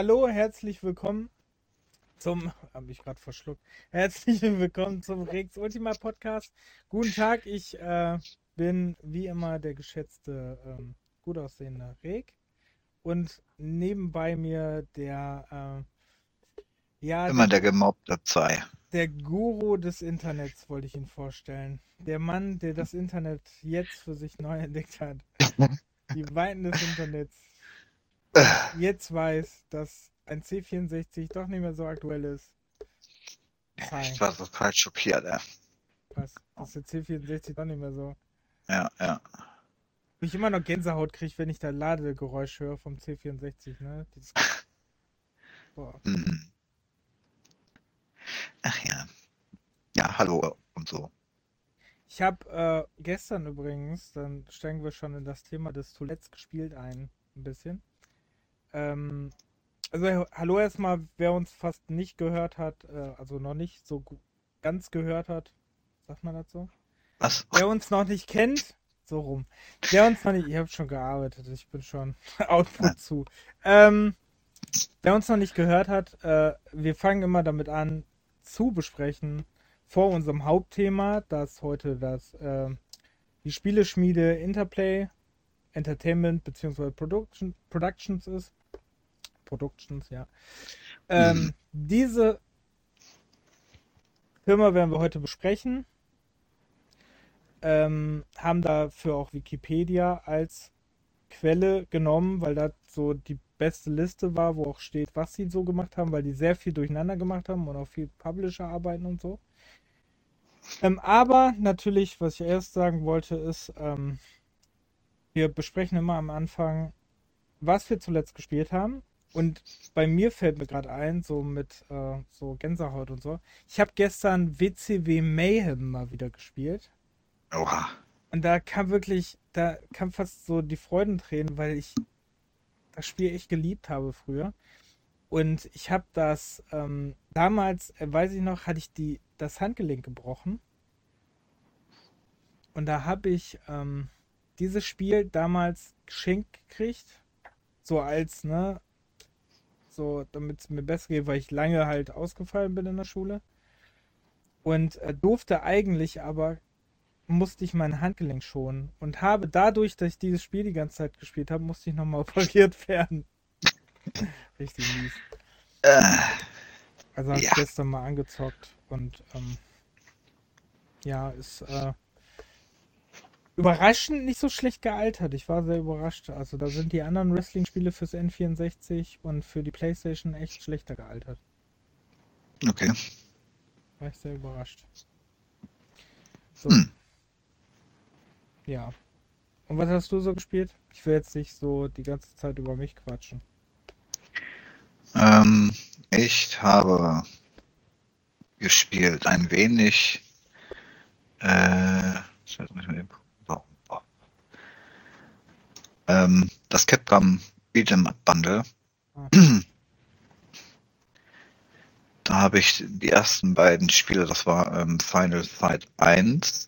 Hallo, herzlich willkommen habe ich gerade verschluckt. Herzlich willkommen zum Rex Ultima Podcast. Guten Tag, ich bin wie immer der geschätzte, gut aussehende Reg und nebenbei mir Immer der, der gemobbte zwei. der Guru des Internets wollte ich ihn vorstellen. Der Mann, der das Internet jetzt für sich neu entdeckt hat. Die Weiten des Internets. Und jetzt weiß, dass ein C64 doch nicht mehr so aktuell ist. Ich Hi. war total schockiert, ey. Was? Das ist der C64 doch nicht mehr so. Ja, ja. Wo ich immer noch Gänsehaut kriege, wenn ich da Ladegeräusch höre vom C64, ne? Boah. Mhm. Ach ja. Ja, hallo und so. Ich habe gestern übrigens, dann steigen wir schon in das Thema des zuletzt gespielt ein bisschen. Ähm, also hallo erstmal, wer uns fast nicht gehört hat, also noch nicht so ganz gehört hat, sagt man das so? Was? Wer uns noch nicht kennt, so rum. Wer uns noch nicht, ich habe schon gearbeitet, ich bin schon Ja. Output zu. Wer uns noch nicht gehört hat, wir fangen immer damit an zu besprechen, vor unserem Hauptthema, das heute die Spieleschmiede Interplay Entertainment bzw. Productions ist. Productions, ja. Mhm. Diese Firma werden wir heute besprechen. Haben dafür auch Wikipedia als Quelle genommen, weil das so die beste Liste war, wo auch steht, was sie so gemacht haben, weil die sehr viel durcheinander gemacht haben und auch viel Publisher-Arbeiten und so. Aber natürlich, was ich erst sagen wollte, ist, wir besprechen immer am Anfang, was wir zuletzt gespielt haben. Und bei mir fällt mir gerade ein, so mit so Gänsehaut und so. Ich habe gestern WCW Mayhem mal wieder gespielt. Oha. Und da kam fast so die Freudentränen, weil ich das Spiel echt geliebt habe früher. Und ich habe damals, weiß ich noch, hatte ich das Handgelenk gebrochen. Und da habe ich dieses Spiel damals geschenkt gekriegt. So als, ne, so damit es mir besser geht, weil ich lange halt ausgefallen bin in der Schule. Und musste ich mein Handgelenk schonen. Und habe dadurch, dass ich dieses Spiel die ganze Zeit gespielt habe, musste ich nochmal operiert werden. Richtig mies. Äh, Also habe ich ja. gestern mal angezockt und ja, ist überraschend nicht so schlecht gealtert. Ich war sehr überrascht. Also da sind die anderen Wrestling-Spiele fürs N64 und für die PlayStation echt schlechter gealtert. Okay. War ich sehr überrascht. So, Hm. ja. Und was hast du so gespielt? Ich will jetzt nicht so die ganze Zeit über mich quatschen. Ähm, ich habe gespielt ein wenig. Ich weiß nicht mehr, das Capcom Beat'em Up Bundle. Ah, Da habe ich die ersten beiden Spiele, das war Final Fight 1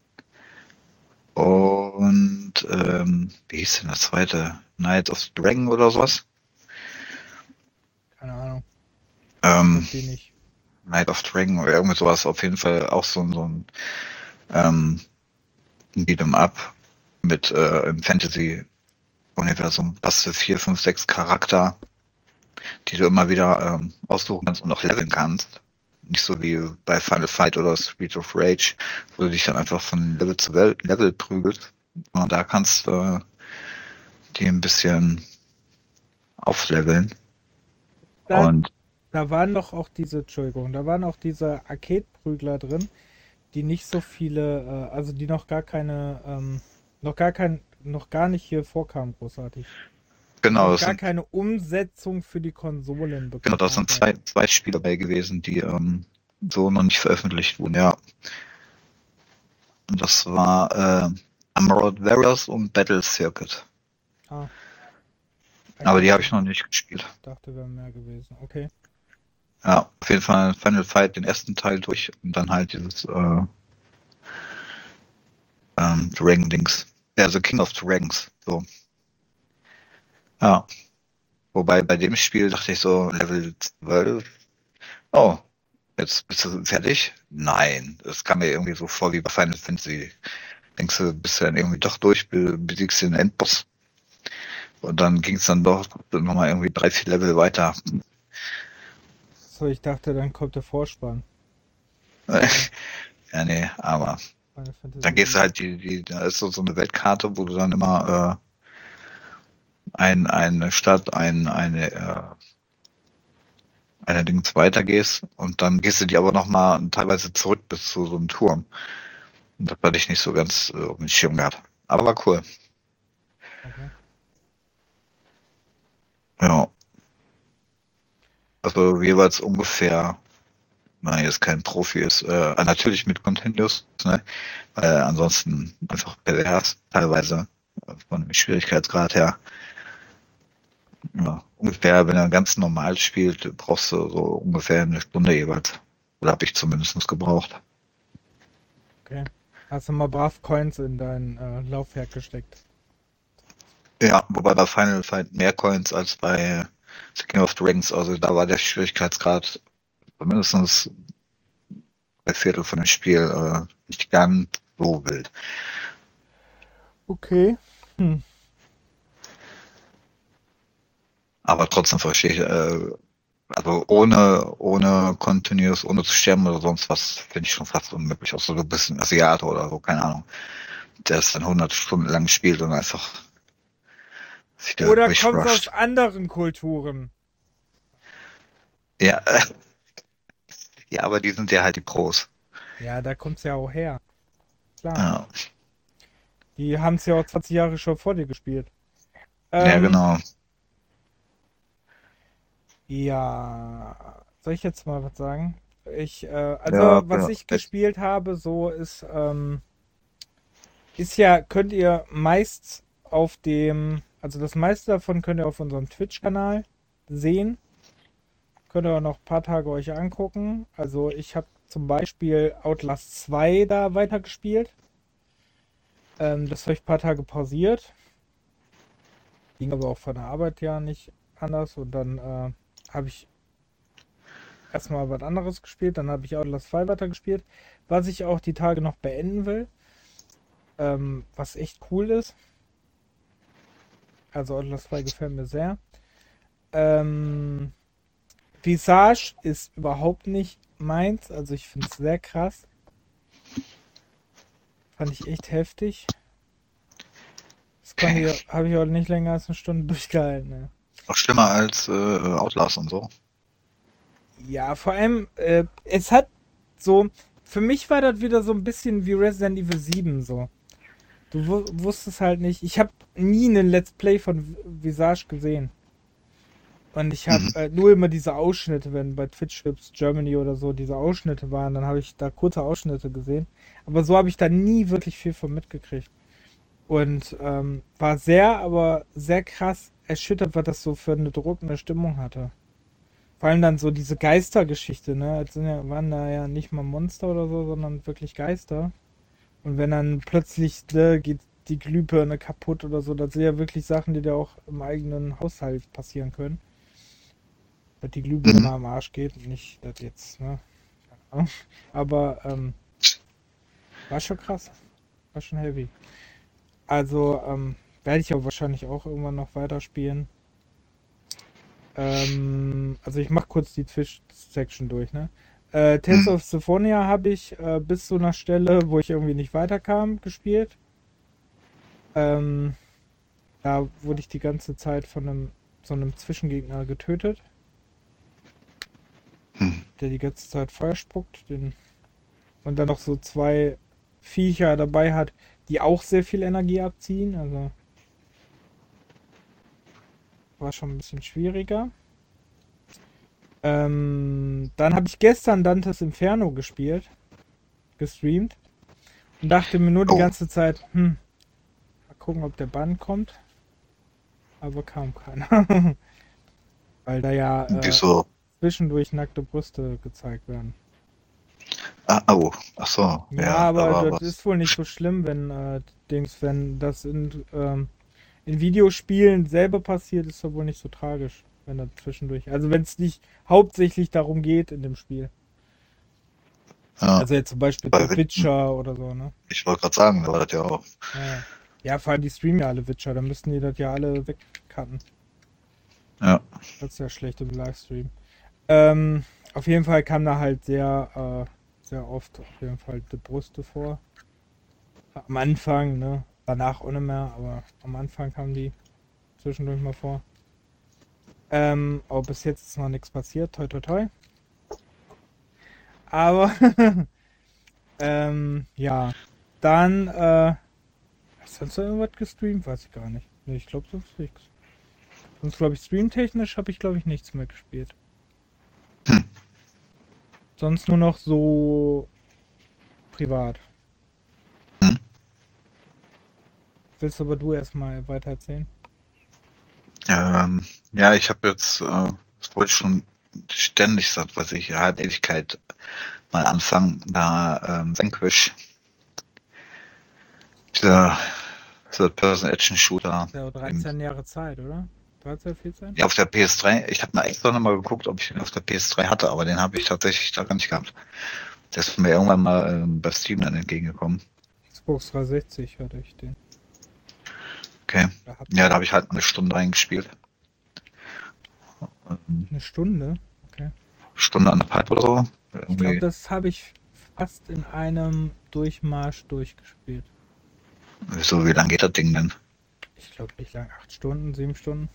und wie hieß denn das zweite? Night of the Dragon oder sowas? keine Ahnung. Ähm, Kennt die nicht. Night of the Dragon oder irgendwie sowas. Auf jeden Fall auch so ein ähm, Beat'em Up mit im Fantasy-Universum. Hast du 4, 5, 6 Charakter, die du immer wieder aussuchen kannst und auch leveln kannst. Nicht so wie bei Final Fight oder Street of Rage, wo du dich dann einfach von Level zu Level prügelst. Und da kannst du die ein bisschen aufleveln. Da, Und da waren doch auch Entschuldigung, da waren auch diese Arcade-Prügler drin, die nicht so viele, also die noch gar keine, noch gar nicht hier vorkamen, großartig. Die genau, noch gar keine Umsetzung für die Konsolen bekommen das sind haben. zwei Spiele dabei gewesen, die so noch nicht veröffentlicht wurden, ja. Und das war Emerald Warriors und Battle Circuit. Ah, Aber die ich habe ich noch nicht gespielt. dachte, wäre mehr gewesen. Okay. Ja, auf jeden Fall Final Fight den ersten Teil durch und dann halt dieses Dragon Dings. Ja, also King of Dragons. So. Ja. Wobei bei dem Spiel dachte ich so, Level 12, oh, jetzt bist du fertig? Nein, das kam mir irgendwie so vor wie bei Final Fantasy. Denkst du, bist du dann irgendwie doch durch, besiegst den Endboss. Und dann ging es dann doch nochmal irgendwie 3, 4 Level weiter. So, ich dachte, dann kommt der Vorspann. Ja, nee, aber Final dann Fantasy. gehst du halt da ist so eine Weltkarte, wo du dann immer eine Stadt, eine Dings weitergehst und dann gehst du die aber nochmal teilweise zurück bis zu so einem Turm. Und das hatte ich nicht so ganz auf dem Schirm gehabt. Aber war cool. Okay. Ja. Also jeweils ungefähr, wenn man jetzt kein Profi ist, natürlich mit Continuous, ne? Ansonsten einfach pervers, teilweise von dem Schwierigkeitsgrad her. Ja, ungefähr, wenn er ganz normal spielt, brauchst du so ungefähr eine Stunde jeweils. Oder habe ich zumindest gebraucht. Okay. Hast du mal brav Coins in dein Laufwerk gesteckt? Ja, wobei bei Final Fight mehr Coins als bei The King of Dragons, also da war der Schwierigkeitsgrad mindestens 3/4 von dem Spiel nicht ganz so wild. Okay. Hm. Aber trotzdem verstehe ich, also ohne Continuous, ohne zu sterben oder sonst was, finde ich schon fast unmöglich. Außer du bist ein Asiate oder so, keine Ahnung. Der es dann 100 Stunden lang spielt und einfach wieder Oder kommst aus durchrusht. anderen Kulturen? Ja, ja, aber die sind ja halt die Pros. Ja, da kommt's ja auch her. Klar. Ja, Die haben es ja auch 20 Jahre schon vor dir gespielt. ja Ähm, genau. ja. Soll ich jetzt mal was sagen? Ja, Also, was ja. ich gespielt habe, so ist ja, könnt ihr meist auf also das meiste davon könnt ihr auf unserem Twitch-Kanal sehen. Könnt ihr auch noch ein paar Tage euch angucken. Also ich habe zum Beispiel Outlast 2 da weitergespielt. Das habe ich ein paar Tage pausiert. Ging aber auch von der Arbeit ja nicht anders. Und dann habe ich erstmal was anderes gespielt. Dann habe ich Outlast 2 weitergespielt. Was ich auch die Tage noch beenden will. Was echt cool ist. Also Outlast 2 gefällt mir sehr. Ähm, Visage ist überhaupt nicht meins. Also ich finde es sehr krass. Fand ich echt heftig. Das Okay. habe ich auch nicht länger als eine Stunde durchgehalten. Ne? Auch schlimmer als Outlast und so. Ja, vor allem, es hat so, für mich war das wieder so ein bisschen wie Resident Evil 7 so. Du wusstest halt nicht, ich habe nie einen Let's Play von Visage gesehen. Und ich habe Mhm. nur immer diese Ausschnitte, wenn bei Twitch Clips Germany oder so diese Ausschnitte waren, dann habe ich da kurze Ausschnitte gesehen. Aber so habe ich da nie wirklich viel von mitgekriegt. Und war aber sehr krass erschüttert, was das so für eine drückende Stimmung hatte. Vor allem dann so diese Geistergeschichte, ne? Waren da ja nicht mal Monster oder so, sondern wirklich Geister. Und wenn dann plötzlich geht die Glühbirne kaputt oder so, das sind ja wirklich Sachen, die da auch im eigenen Haushalt passieren können. Dass die Glühbirne Mhm. am Arsch geht, nicht das jetzt, ne? Ja. Aber war schon krass. War schon heavy. Also, werde ich aber wahrscheinlich auch irgendwann noch weiterspielen. Also ich mach kurz die Twitch-Section durch, ne? Tales Mhm. of Symphonia habe ich bis zu einer Stelle, wo ich irgendwie nicht weiterkam, gespielt. Ähm, Da wurde ich die ganze Zeit von so einem Zwischengegner getötet, Mhm. der die ganze Zeit Feuer spuckt. Und dann noch so zwei Viecher dabei hat, die auch sehr viel Energie abziehen. Also war schon ein bisschen schwieriger. Dann habe ich gestern Dantes Inferno gestreamt und dachte mir nur die Oh, ganze Zeit, mal gucken, ob der Bann kommt. Aber kam keiner. Weil da ja wieso? zwischendurch nackte Brüste gezeigt werden. Ah, oh, ach so, Ja, ja, da aber war das was. ist wohl nicht so schlimm, wenn das in Videospielen selber passiert, ist das wohl nicht so tragisch, wenn da zwischendurch. Also wenn es nicht hauptsächlich darum geht in dem Spiel. Ja, Also jetzt zum Beispiel bei The Witcher oder so, ne? ich wollte gerade sagen, da war das ja auch. Ja. Ja, vor allem die streamen ja alle Witcher, da müssten die das ja alle wegcutten. Ja. Das ist ja schlecht im Livestream. Ähm, auf jeden Fall kam da halt sehr oft auf jeden Fall die Brüste vor. Am Anfang, ne? Danach auch nicht mehr, aber am Anfang kamen die zwischendurch mal vor. Aber bis jetzt ist noch nichts passiert, toi toi toi. Aber, ja. Dann, hast du sonst noch irgendwas gestreamt? Weiß ich gar nicht. Nee, ich glaube sonst nichts. Sonst glaube ich, streamtechnisch habe ich glaube ich nichts mehr gespielt. Hm. Sonst nur noch so privat. Hm. Willst aber du erstmal weiter erzählen? Ja, ich habe jetzt, das wollte ich schon ständig, seit was ich ja Ewigkeit mal anfangen, da Vanquish, dieser Third-Person-Action-Shooter, Ja, 13 Jahre Zeit, oder? 13, 14? ja, auf der PS3. Ich habe mal extra nochmal geguckt, ob ich den auf der PS3 hatte, aber den habe ich tatsächlich da gar nicht gehabt. Der ist mir irgendwann mal bei Steam dann entgegengekommen. Xbox 360 hatte ich den. Okay. Da hab Ja, da habe ich halt eine Stunde reingespielt. eine Stunde. Okay. Stunde anderthalb oder so. Ich glaube, Irgendwie, das habe ich fast in einem Durchmarsch durchgespielt. so, wie lange geht das Ding denn? Ich glaube nicht lang, 8 Stunden, 7 Stunden.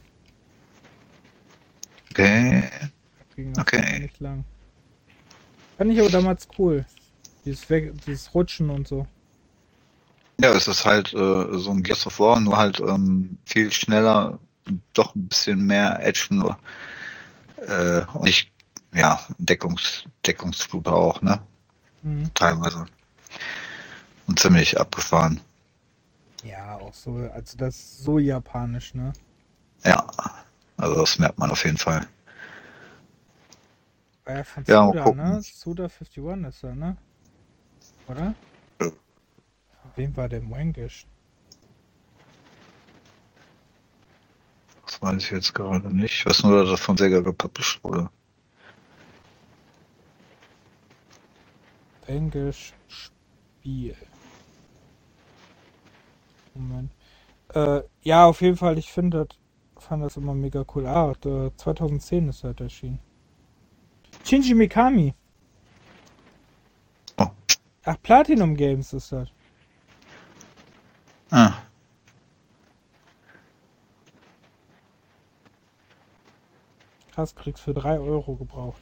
Okay, Das ging auf jeden Fall okay. nicht lang. Fand ich aber damals cool. Dieses Rutschen und so. Ja, es ist halt so ein Gears of War, nur halt viel schneller, doch ein bisschen mehr Action, nur und nicht, ja, Deckungsflute auch, ne? Mhm. Teilweise. Und ziemlich abgefahren. Ja, auch so, also das ist so japanisch, ne? Ja, also das merkt man auf jeden Fall. War ja von Ja, mal Suda, gucken. ne? Suda 51 ist er, ne? Oder? Von wem war der Wangish? Das weiß ich jetzt gerade nicht. Ich weiß nur, dass das von Sega gepublished wurde. Wangish Spiel. Moment. Ja, auf jeden Fall, fand das immer mega cool. 2010 ist halt erschienen. Shinji Mikami. Oh. Ach, Platinum Games ist das. Ah, Krass, kriegst für 3 € gebraucht.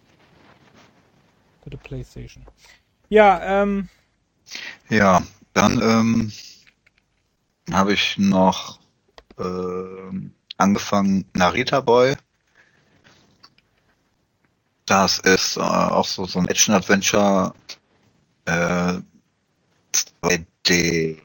Für die Playstation. Ja, ja, dann habe ich noch angefangen Narita Boy. Das ist auch so ein Action-Adventure, äh, 2D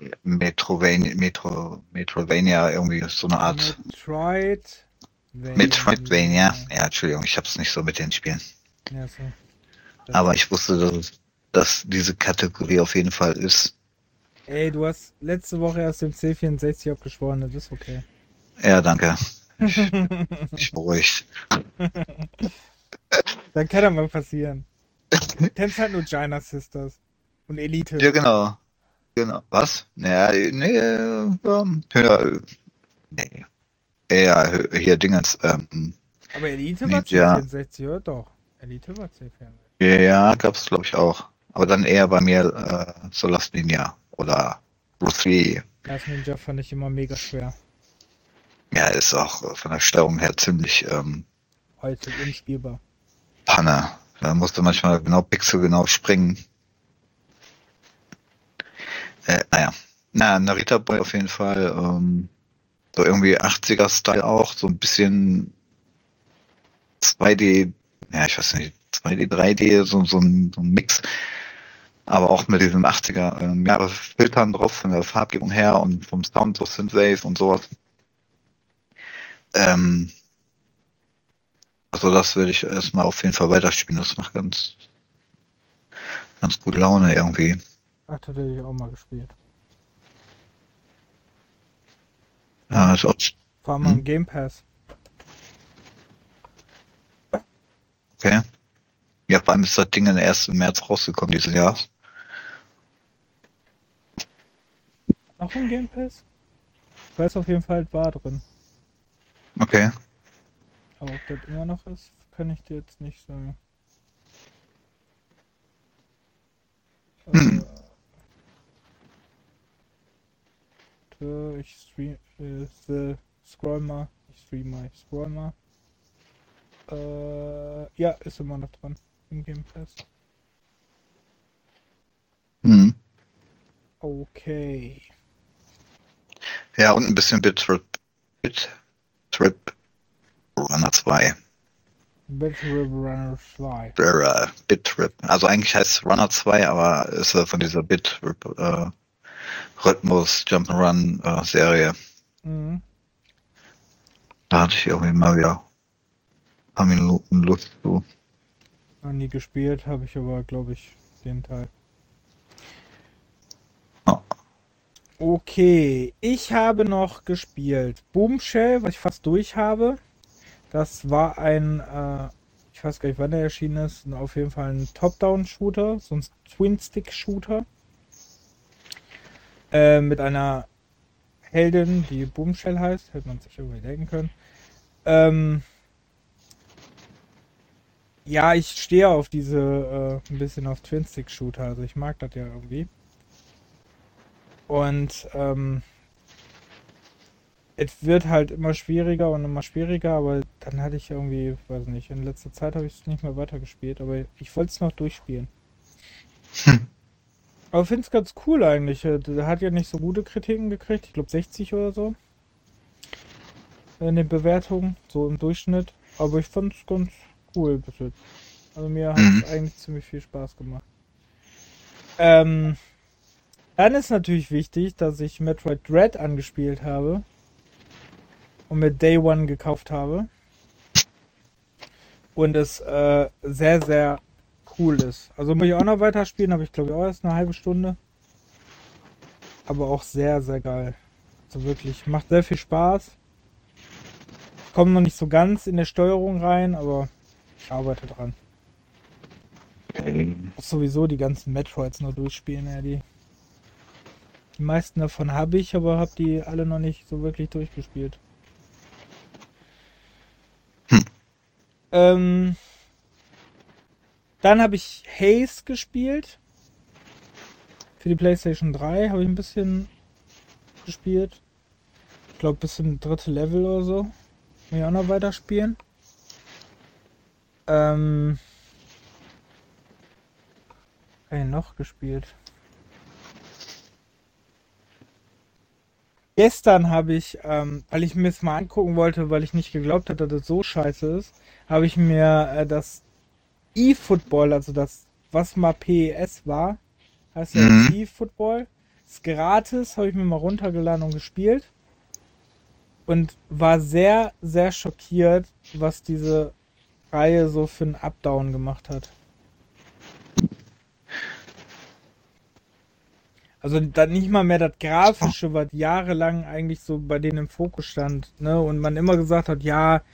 Metrovania, irgendwie so eine Art Metroidvania. Metroidvania. Ja, Entschuldigung, ich hab's nicht so mit den Spielen. Ja, so. Aber ich wusste, dass diese Kategorie auf jeden Fall ist. Ey, du hast letzte Woche erst dem C64 abgeschworen, das ist okay. Ja, danke. Ich beruhigt. Dann kann das mal passieren. Du kennst halt nur China Sisters und Elite. Ja, genau. Genau. Was? Naja, nee, nee. Ja, hier Dingens, Aber Elite war Ninja. C64, oder? Doch. Elite war C64. Ja, gab's glaube ich auch. Aber dann eher bei mir Solas Ninja oder Bruce Lee. Das Ninja fand ich immer mega schwer. Ja, ist auch von der Steuerung her ziemlich Heute unspielbar. Panne. Da musste manchmal genau pixelgenau springen. Naja. Na, Narita Boy auf jeden Fall. So irgendwie 80er-Style auch. So ein bisschen 2D, ja, ich weiß nicht, 2D, 3D, so ein Mix. Aber auch mit diesen 80er Jahre Filtern drauf, von der Farbgebung her und vom Sound, so Synthwave und sowas. Ähm, also das würde ich erstmal auf jeden Fall weiterspielen. Das macht ganz gute Laune irgendwie. Ach, das hätte ich auch mal gespielt. Ja, als ob. War mal im Game Pass. Okay. Ja, vor allem ist das Ding erst im März rausgekommen dieses Jahr. Auch im Game Pass? Ich weiß auf jeden Fall, es war drin. Okay. Aber ob das immer noch ist, kann ich dir jetzt nicht sagen. Ich scroll mal. Ich scroll mal. Ja, ist immer noch dran. Im Game Pass. Hm. Okay. Ja, und ein bisschen BitTrip Runner 2. Battle Runner 2. BitTrip. Also eigentlich heißt es Runner 2, aber ist von dieser BitTrip Rhythmus Jump'n'Run Serie. Mhm. Da hatte ich irgendwie mal wieder ein paar Minuten Lust zu. Noch nie gespielt, habe ich aber, glaube ich, den Teil. Oh. Okay, ich habe noch gespielt Boomshell, was ich fast durch habe. Das war ein, ich weiß gar nicht, wann der erschienen ist, auf jeden Fall ein Top-Down-Shooter, so ein Twin-Stick-Shooter. Mit einer Heldin, die Boomshell heißt, hätte man sich irgendwie denken können. Ja, ich stehe auf diese, ein bisschen auf Twin-Stick-Shooter, also ich mag das ja irgendwie. Und es wird halt immer schwieriger und immer schwieriger, aber dann hatte ich irgendwie, weiß nicht, in letzter Zeit habe ich es nicht mehr weitergespielt, aber ich wollte es noch durchspielen. Aber ich finde es ganz cool eigentlich. Der hat ja nicht so gute Kritiken gekriegt, ich glaube 60 oder so in den Bewertungen, so im Durchschnitt. Aber ich fand es ganz cool bis jetzt. Also mir hat es eigentlich ziemlich viel Spaß gemacht. Dann ist natürlich wichtig, dass ich Metroid Dread angespielt habe und mir Day One gekauft habe. Und es sehr, sehr cool ist. Also muss ich auch noch weiterspielen, habe ich glaube ich auch erst eine halbe Stunde. Aber auch sehr, sehr geil. Also wirklich, macht sehr viel Spaß. Ich komme noch nicht so ganz in der Steuerung rein, aber ich arbeite dran. Okay. Muss sowieso die ganzen Metroids noch durchspielen, ja, die meisten davon habe ich, aber habe die alle noch nicht so wirklich durchgespielt. Dann habe ich Haze gespielt. Für die PlayStation 3 habe ich ein bisschen gespielt. Ich glaube bis zum 3. Level oder so. Will ich auch noch weiterspielen. Habe ich noch gespielt? Gestern habe ich, weil ich mir es mal angucken wollte, weil ich nicht geglaubt hatte, dass das so scheiße ist, habe ich mir das eFootball, also das, was mal PES war, heißt ja jetzt eFootball, ist gratis, habe ich mir mal runtergeladen und gespielt und war sehr, sehr schockiert, was diese Reihe so für einen Updown gemacht hat. Also dann nicht mal mehr das Grafische, was jahrelang eigentlich so bei denen im Fokus stand, ne? Und man immer gesagt hat, ja,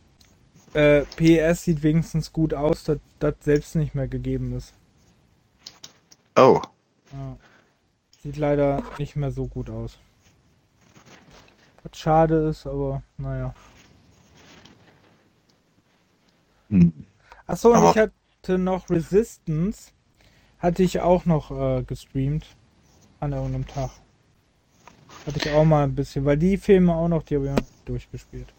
PES sieht wenigstens gut aus, dass das selbst nicht mehr gegeben ist. Oh. Ja. Sieht leider nicht mehr so gut aus. Was schade ist, aber naja. Achso, und Aber ich hatte noch Resistance, hatte ich auch noch gestreamt an irgendeinem Tag. Hatte ich auch mal ein bisschen, weil die Filme auch noch, die habe ich auch durchgespielt.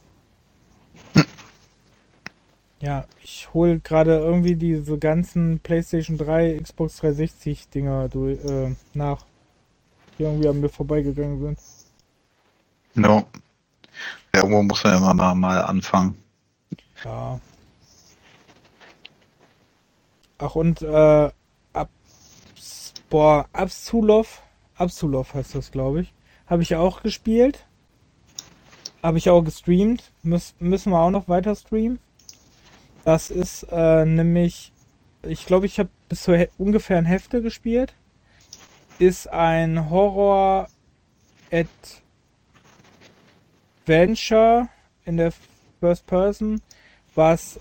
Ja, ich hole gerade irgendwie diese ganzen PlayStation 3, Xbox 360 Dinger nach, die irgendwie an mir vorbeigegangen sind. no. Ja, irgendwo muss man ja mal anfangen. Ja. Ach und Absolov heißt das, glaube ich. Habe ich auch gespielt. Habe ich auch gestreamt. Müssen wir auch noch weiter streamen. Das ist nämlich, ich glaube, ich habe bis zur ungefähr ein Hälfte gespielt. Ist ein Horror Adventure in der First Person, was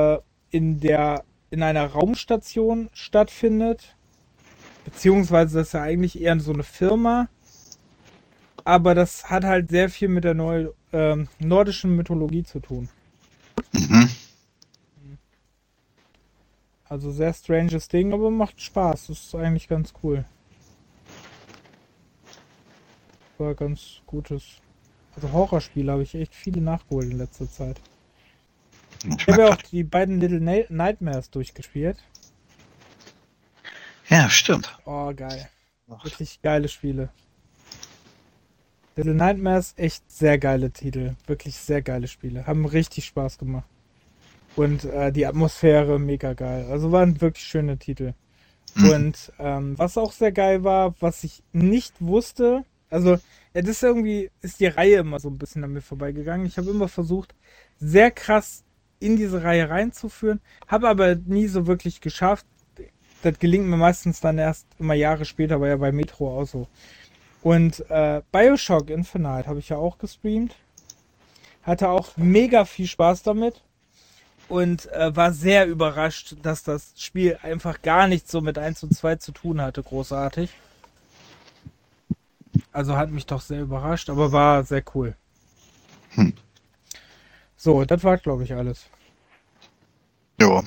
in einer Raumstation stattfindet. Beziehungsweise das ist ja eigentlich eher so eine Firma. Aber das hat halt sehr viel mit der nordischen Mythologie zu tun. Mhm. Also sehr stranges Ding, aber macht Spaß. Das ist eigentlich ganz cool. War ganz gutes. Also Horrorspiele habe ich echt viele nachgeholt in letzter Zeit. Ich habe ja auch die beiden Little Nightmares durchgespielt. Ja, stimmt. Oh, geil. Wirklich geile Spiele. Little Nightmares, echt sehr geile Titel. Wirklich sehr geile Spiele. Haben richtig Spaß gemacht. Und die Atmosphäre mega geil. Also waren wirklich schöne Titel. Mhm. Und was auch sehr geil war, was ich nicht wusste, also ja, das ist die Reihe immer so ein bisschen an mir vorbeigegangen. Ich habe immer versucht, sehr krass in diese Reihe reinzuführen, habe aber nie so wirklich geschafft. Das gelingt mir meistens dann erst immer Jahre später, war ja bei Metro auch so. Und Bioshock Infinite habe ich ja auch gestreamt. Hatte auch mega viel Spaß damit. Und war sehr überrascht, dass das Spiel einfach gar nichts so mit 1 und 2 zu tun hatte, großartig. Also hat mich doch sehr überrascht, aber war sehr cool. Hm. So, das war, glaube ich, alles. Jo.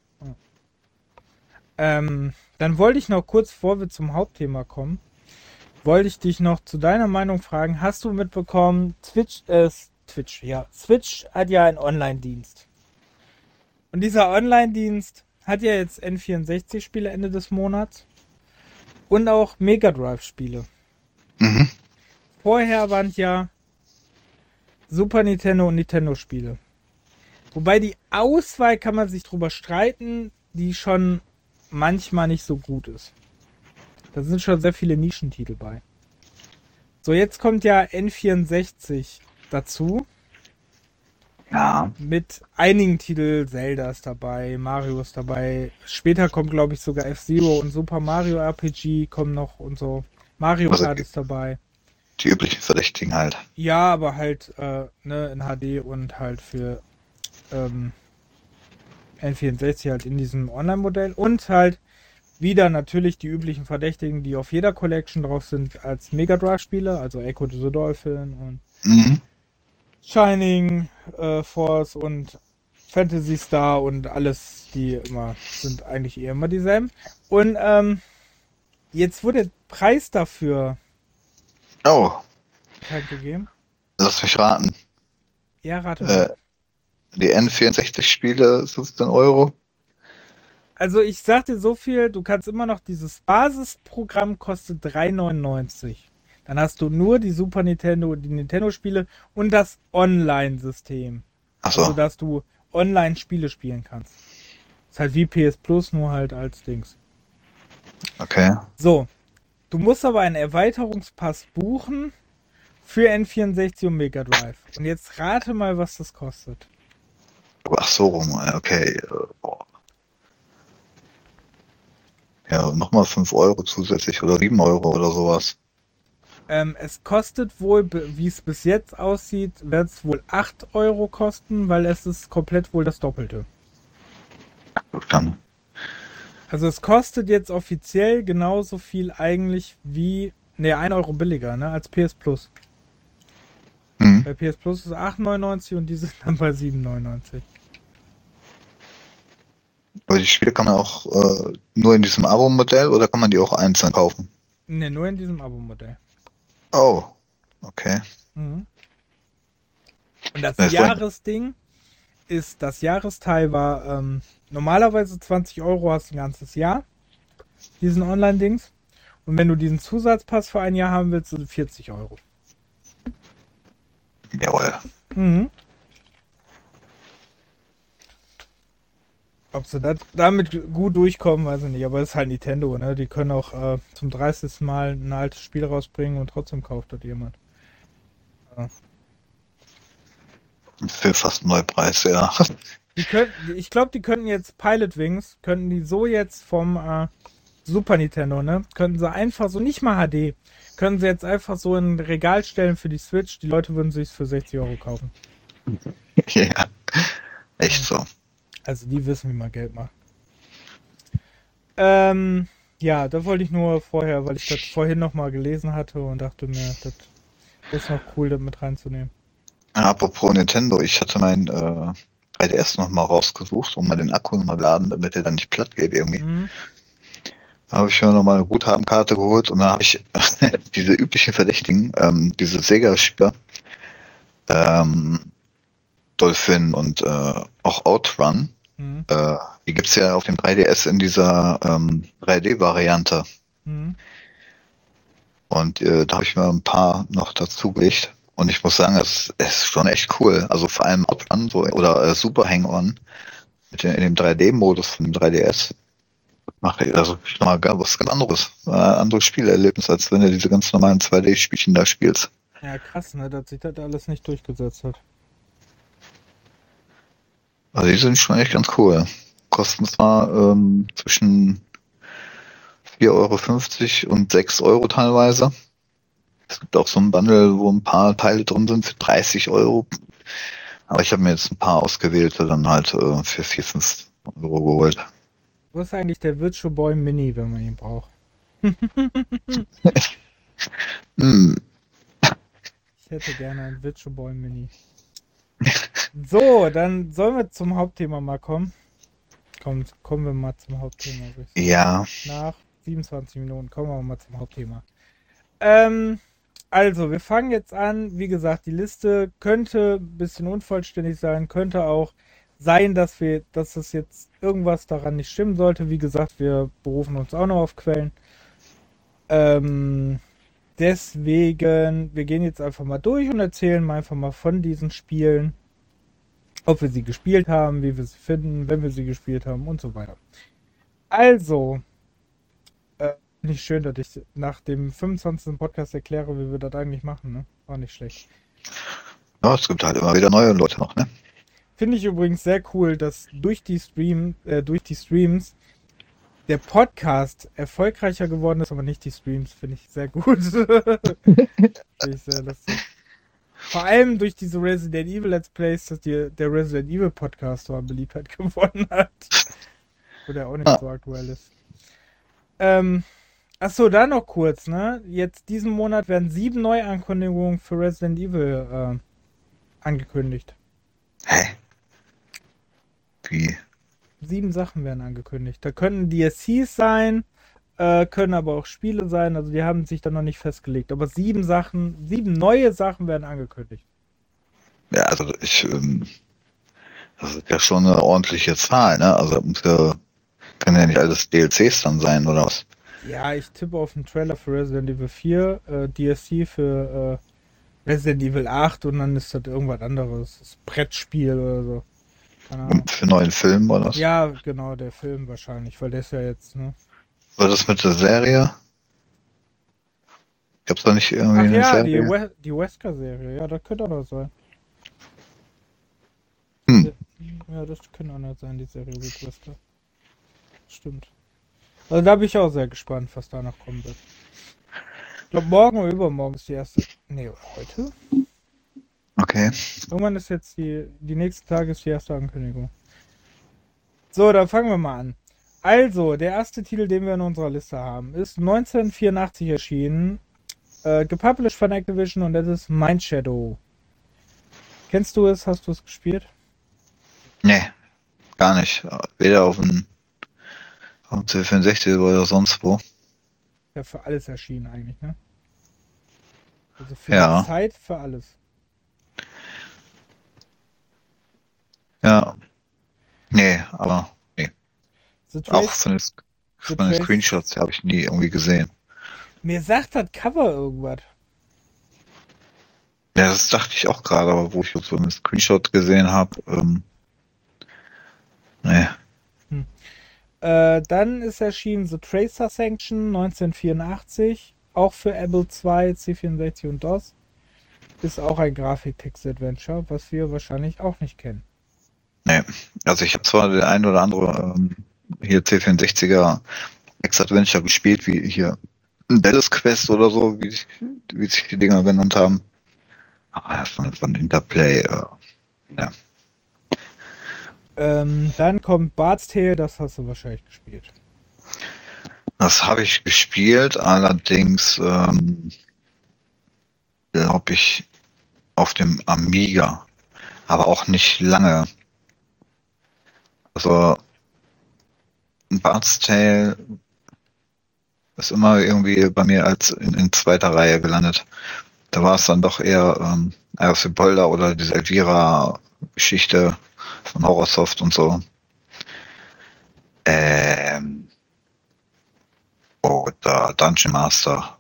Dann wollte ich noch kurz, bevor wir zum Hauptthema kommen, wollte ich dich noch zu deiner Meinung fragen. Hast du mitbekommen, Switch hat ja einen Online-Dienst. Und dieser Online-Dienst hat ja jetzt N64-Spiele Ende des Monats und auch Mega Drive-Spiele. Mhm. Vorher waren ja Super Nintendo und Nintendo-Spiele. Wobei die Auswahl, kann man sich drüber streiten, die schon manchmal nicht so gut ist. Da sind schon sehr viele Nischentitel bei. So, jetzt kommt ja N64 dazu. Ja. Mit einigen Titeln, Zelda ist dabei, Mario ist dabei. Später kommt, glaube ich, sogar F-Zero und Super Mario RPG kommen noch und so. Mario Kart ist dabei. Die üblichen Verdächtigen halt. Ja, aber halt in HD und halt für N64 halt in diesem Online-Modell. Und halt wieder natürlich die üblichen Verdächtigen, die auf jeder Collection drauf sind, als Mega Drive-Spiele, also Echo to the Dolphin und Shining Force und Phantasy Star und alles, die immer sind eigentlich eher immer dieselben. Und jetzt wurde der Preis dafür bekannt gegeben. Lass mich raten. Ja, rate mal. Die N64-Spiele 15 Euro. Also ich sag dir so viel, du kannst immer noch dieses Basisprogramm kostet 3,99. Dann hast du nur die Super Nintendo, die Nintendo-Spiele und das Online-System. Achso. Also dass du Online-Spiele spielen kannst. Ist halt wie PS Plus, nur halt als Dings. Okay. So, du musst aber einen Erweiterungspass buchen für N64 und Mega Drive. Und jetzt rate mal, was das kostet. Ach so rum, okay. Ja, nochmal 5 Euro zusätzlich oder 7 Euro oder sowas. Es kostet wohl, wie es bis jetzt aussieht, wird es wohl 8 Euro kosten, weil es ist komplett wohl das Doppelte. Gut, dann. Also es kostet jetzt offiziell genauso viel eigentlich wie, 1 Euro billiger, ne, als PS Plus. Bei PS Plus ist es 8,99 und die sind dann bei 7,99. Aber die Spiele kann man auch nur in diesem Abo-Modell oder kann man die auch einzeln kaufen? Ne, nur in diesem Abo-Modell. Oh, okay. Mhm. Und das Jahresding ist, das Jahresteil war normalerweise 20 Euro, hast du ein ganzes Jahr, diesen Online-Dings. Und wenn du diesen Zusatzpass für ein Jahr haben willst, sind 40 Euro. Jawohl. Mhm. Ob sie damit gut durchkommen, weiß ich nicht. Aber es ist halt Nintendo, ne? Die können auch zum 30. Mal ein altes Spiel rausbringen und trotzdem kauft das jemand. Ja. Für fast Neupreis, ja. Ich glaube, die könnten jetzt Pilot Wings, könnten die so jetzt vom Super Nintendo, ne? Könnten sie einfach so, nicht mal HD, können sie jetzt einfach so in ein Regal stellen für die Switch. Die Leute würden sich für 60 Euro kaufen. Ja, echt so. Also die wissen, wie man Geld macht. Ja, da wollte ich nur vorher, weil ich das vorhin nochmal gelesen hatte und dachte mir, das ist noch cool, das mit reinzunehmen. Apropos Nintendo, ich hatte mein 3DS noch mal rausgesucht, um mal den Akku noch mal laden, damit der dann nicht platt geht irgendwie. Mhm. Da habe ich mir noch mal eine Guthabenkarte geholt und da habe ich diese üblichen Verdächtigen, diese Sega-Spieler, Dolphin und auch Outrun, Mhm. die gibt's ja auf dem 3DS in dieser 3D-Variante. Mhm. Und da habe ich mir ein paar noch dazugelegt. Und ich muss sagen, es ist schon echt cool. Also vor allem Outrun so, oder Super Hang-On in dem 3D-Modus von dem 3DS. Mache ich also mal was ganz anderes. Anderes Spielerlebnis, als wenn du diese ganz normalen 2D-Spielchen da spielst. Ja, krass, ne, dass sich das alles nicht durchgesetzt hat. Also die sind schon echt ganz cool. Kosten zwar zwischen 4,50 € und 6 Euro teilweise. Es gibt auch so ein Bundle, wo ein paar Teile drin sind für 30 Euro. Aber ich habe mir jetzt ein paar ausgewählte dann halt für 4, 5 Euro geholt. Wo ist eigentlich der Virtual Boy Mini, wenn man ihn braucht? Hm. Ich hätte gerne einen Virtual Boy Mini. So, dann sollen wir zum Hauptthema mal kommen. Kommen wir mal zum Hauptthema, würde ich sagen. Ja, Nach 27 Minuten kommen wir mal zum Hauptthema. Also, wir fangen jetzt an. Wie gesagt, die Liste könnte ein bisschen unvollständig sein, könnte auch sein, dass es jetzt irgendwas daran nicht stimmen sollte. Wie gesagt, wir berufen uns auch noch auf Quellen. Deswegen, wir gehen jetzt einfach mal durch und erzählen mal einfach mal von diesen Spielen, ob wir sie gespielt haben, wie wir sie finden, wenn wir sie gespielt haben und so weiter. Also, finde ich schön, dass ich nach dem 25. Podcast erkläre, wie wir das eigentlich machen, ne? War nicht schlecht. ja, es gibt halt immer wieder neue Leute noch, ne? Finde ich übrigens sehr cool, dass durch die Streams der Podcast erfolgreicher geworden ist, aber nicht die Streams. Finde ich sehr gut. Finde ich sehr lustig. Vor allem durch diese Resident Evil Let's Plays, dass der Resident Evil Podcast so an Beliebtheit gewonnen hat. Wo der auch nicht so aktuell ist. Achso, da noch kurz, ne? Jetzt diesen Monat werden 7 Neuankündigungen für Resident Evil angekündigt. Hä? Wie? 7 Sachen werden angekündigt. Da können DLCs sein, können aber auch Spiele sein, also die haben sich da noch nicht festgelegt. Aber 7 neue Sachen werden angekündigt. Ja, also das ist ja schon eine ordentliche Zahl, ne? Also kann ja nicht alles DLCs dann sein, oder was? Ja, ich tippe auf einen Trailer für Resident Evil 4, DLC für Resident Evil 8 und dann ist das irgendwas anderes. Das Brettspiel oder so. Keine Ahnung. Und für neuen Film oder was? Ja, genau, der Film wahrscheinlich, weil der ist ja jetzt, ne? War das mit der Serie? Gab's da nicht irgendwie Ach eine ja, Serie? die Wesker-Serie, ja, das könnte auch noch sein. Hm. Ja, das könnte auch noch sein, die Serie mit Wesker. Stimmt. Also da bin ich auch sehr gespannt, was da noch kommen wird. Ich glaube, morgen oder übermorgen ist die erste. Nee, heute? Okay. Irgendwann ist jetzt die nächsten Tage ist die erste Ankündigung. So, dann fangen wir mal an. Also, der erste Titel, den wir in unserer Liste haben, ist 1984 erschienen, gepublished von Activision und das ist Mind Shadow. Kennst du es? Hast du es gespielt? Nee, gar nicht. Weder auf dem C64 oder sonst wo. Ja, für alles erschienen eigentlich, ne? Also für Ja. die Zeit, für alles. Ja. Nee, aber nee. The Auch Trace, von den Screenshots habe ich nie irgendwie gesehen. mir sagt das Cover irgendwas. Ja, das dachte ich auch gerade, aber wo ich so einen Screenshot gesehen habe, nee. Dann ist erschienen The Tracer Sanction 1984, auch für Apple II, C64 und DOS. Ist auch ein Grafiktext-Adventure, was wir wahrscheinlich auch nicht kennen. Nee. Also ich habe zwar den ein oder andere hier C64er Text-Adventure gespielt, wie hier Dallas Quest oder so, wie sich die Dinger genannt haben. Ah, von Interplay, ja. Dann kommt Bard's Tale, das hast du wahrscheinlich gespielt. Das habe ich gespielt, allerdings glaube ich auf dem Amiga, aber auch nicht lange. Also Bard's Tale ist immer irgendwie bei mir als in zweiter Reihe gelandet. Da war es dann doch eher Alice in Polder oder diese Elvira-Geschichte von Horrorsoft und so. Oder Dungeon Master.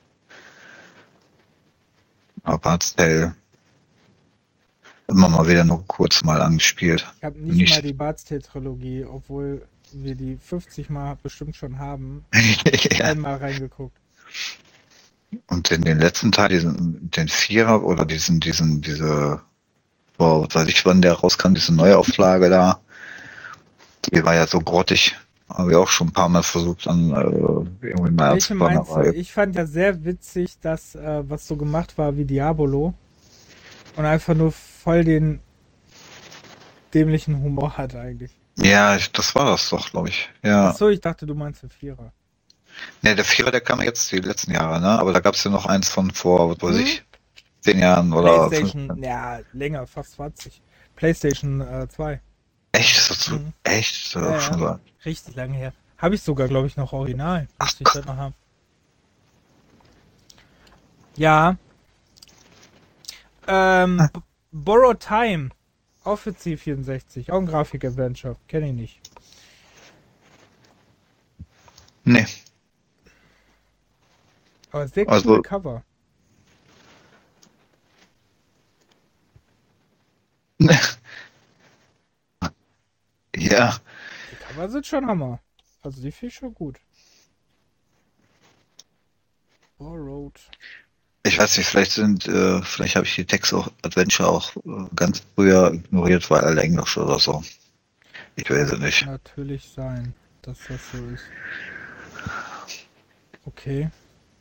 Aber Bard's Tale immer mal wieder nur kurz mal angespielt. Ich habe nicht mal die Bard's Tale Trilogie, obwohl wir die 50 Mal bestimmt schon haben, Ja. einmal reingeguckt. Und in den letzten Teil, den Vierer oder weiß ich wann der rauskam, diese Neuauflage da, die war ja so grottig. Habe ich auch schon ein paar Mal versucht, dann irgendwie mal Welche meinst du? Ich fand ja sehr witzig, dass was so gemacht war wie Diabolo und einfach nur voll den dämlichen Humor hat eigentlich. Ja, das war das doch, glaube ich. Ja. Achso, ich dachte, du meinst den Vierer. Ne, der Vierer, der kam jetzt die letzten Jahre, ne? Aber da gab's ja noch eins von vor, was weiß ich, 10 Jahren oder PlayStation, 15. ja, länger, fast 20. PlayStation 2. Echt? Ist das so? Echt? Ist das auch schon so? Richtig lange her. Habe ich sogar, glaube ich, noch original. Müsste ich das noch haben. Ja. Borrowed Time. Auch für C64. Auch ein Grafik-Adventure. Kenne ich nicht. Nee. Aber sehr coole Cover. Ja. Die Cover sind schon Hammer. Also die finde ich schon gut. Borrowed. Ich weiß nicht, vielleicht habe ich die Text-Adventure auch ganz früher ignoriert, weil alle Englisch oder so. Ich weiß es nicht. Natürlich sein, dass das so ist. Okay.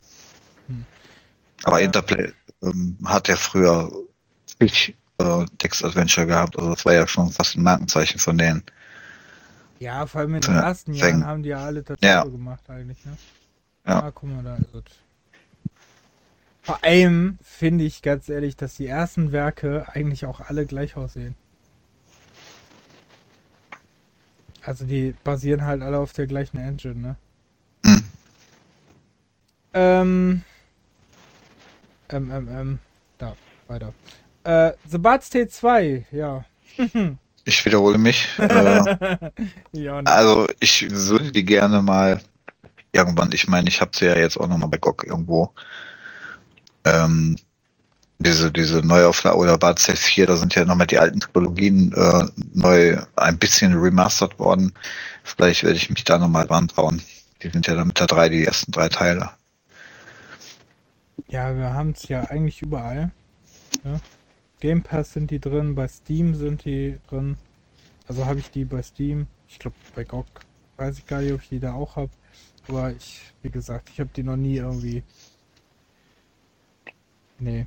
Aber Interplay hat ja früher richtig Text-Adventure gehabt, also das war ja schon fast ein Markenzeichen von denen. Ja, vor allem in den ersten Jahren haben die ja alle dasselbe gemacht eigentlich, ne? Ja. Ah, guck mal da. Also. Vor allem finde ich ganz ehrlich, dass die ersten Werke eigentlich auch alle gleich aussehen. Also die basieren halt alle auf der gleichen Engine, ne? Da, weiter. The Bard's Tale 2, ja. Ich wiederhole mich. Ja, also ich würde die gerne mal irgendwann, ich meine, ich habe sie ja jetzt auch nochmal bei GOG irgendwo. Diese Neuauflage oder Bard's Tale 4, da sind ja nochmal die alten Trilogien neu ein bisschen remastert worden. Vielleicht werde ich mich da nochmal dran trauen. Die sind ja dann mit der 3, die ersten 3 Teile. Ja, wir haben es ja eigentlich überall. Ja. Game Pass sind die drin, bei Steam sind die drin. Also habe ich die bei Steam. Ich glaube bei GOG weiß ich gar nicht, ob ich die da auch habe. Aber wie gesagt, ich habe die noch nie irgendwie. Nee.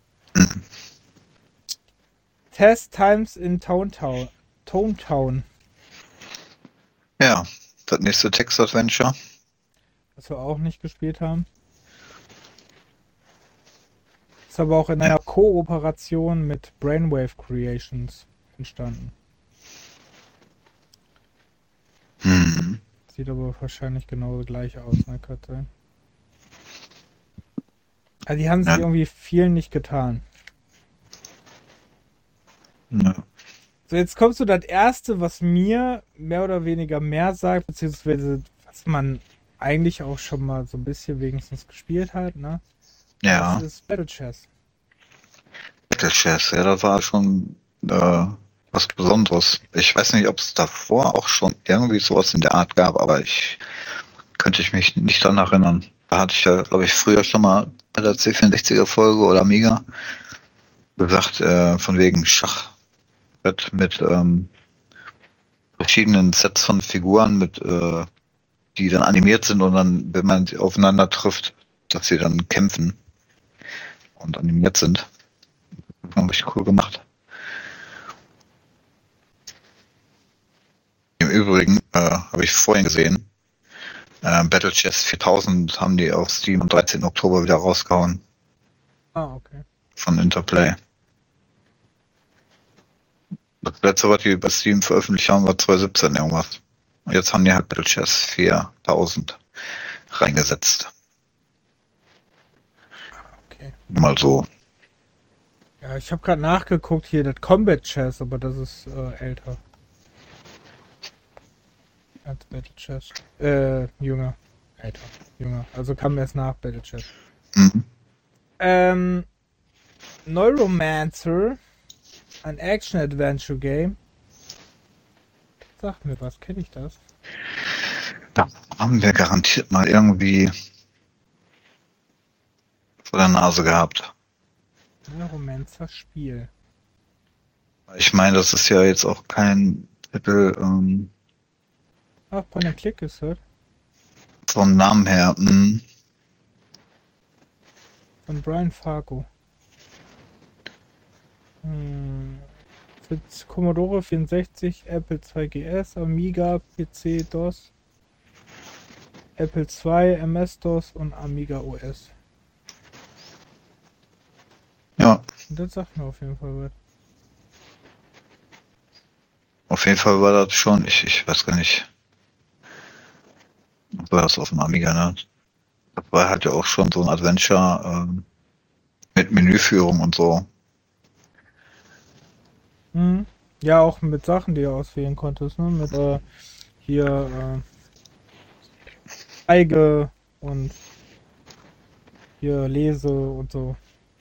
Test Times in Toontown. Ja, das nächste Text-Adventure. Was wir auch nicht gespielt haben. Ist aber auch in einer Kooperation mit Brainwave Creations entstanden. Sieht aber wahrscheinlich genauso gleich aus, ne, Katrin? Also die haben sich irgendwie viel nicht getan. Ja. So, jetzt kommst du das erste, was mir mehr oder weniger mehr sagt, beziehungsweise was man eigentlich auch schon mal so ein bisschen wenigstens gespielt hat, ne? Ja. Das ist Battle Chess. Battle Chess, ja, das war schon was Besonderes. Ich weiß nicht, ob es davor auch schon irgendwie sowas in der Art gab, aber könnte ich mich nicht dran erinnern. Da hatte ich ja, glaube ich, früher schon mal bei der C64er Folge oder Amiga gesagt, von wegen Schachbrett mit verschiedenen Sets von Figuren mit die dann animiert sind und dann, wenn man sie aufeinander trifft, dass sie dann kämpfen und animiert sind. Das habe ich cool gemacht. Im Übrigen habe ich vorhin gesehen, Battle Chess 4000 haben die auf Steam am 13. Oktober wieder rausgehauen. Ah, okay. Von Interplay. Das letzte, was die bei Steam veröffentlicht haben, war 2017 irgendwas. Und jetzt haben die halt Battle Chess 4000 reingesetzt. Okay. Mal so. Ja, ich habe gerade nachgeguckt hier, das Combat Chess, aber das ist älter. Als Battle Chess. Jünger. Älter. Jünger. Also kam erst nach Battle Chess. Mhm. Neuromancer. Ein Action-Adventure-Game. Sag mir was, kenne ich das? Da haben wir garantiert mal irgendwie vor der Nase gehabt. Neuromancer-Spiel. Ich meine, das ist ja jetzt auch kein Titel Ach, Point and Click ist das. vom Namen her. Von Brian Fargo. Für Commodore 64, Apple II GS, Amiga, PC, DOS, Apple II, MS-DOS und Amiga OS. Ja, Und das sagt mir auf jeden Fall was. auf jeden Fall war das schon, ich weiß gar nicht, war das auf dem Amiga, ne? Das war halt ja auch schon so ein Adventure mit Menüführung und so. Mhm. Ja, auch mit Sachen, die du auswählen konntest, ne? Mit hier Zeige und hier Lese und so.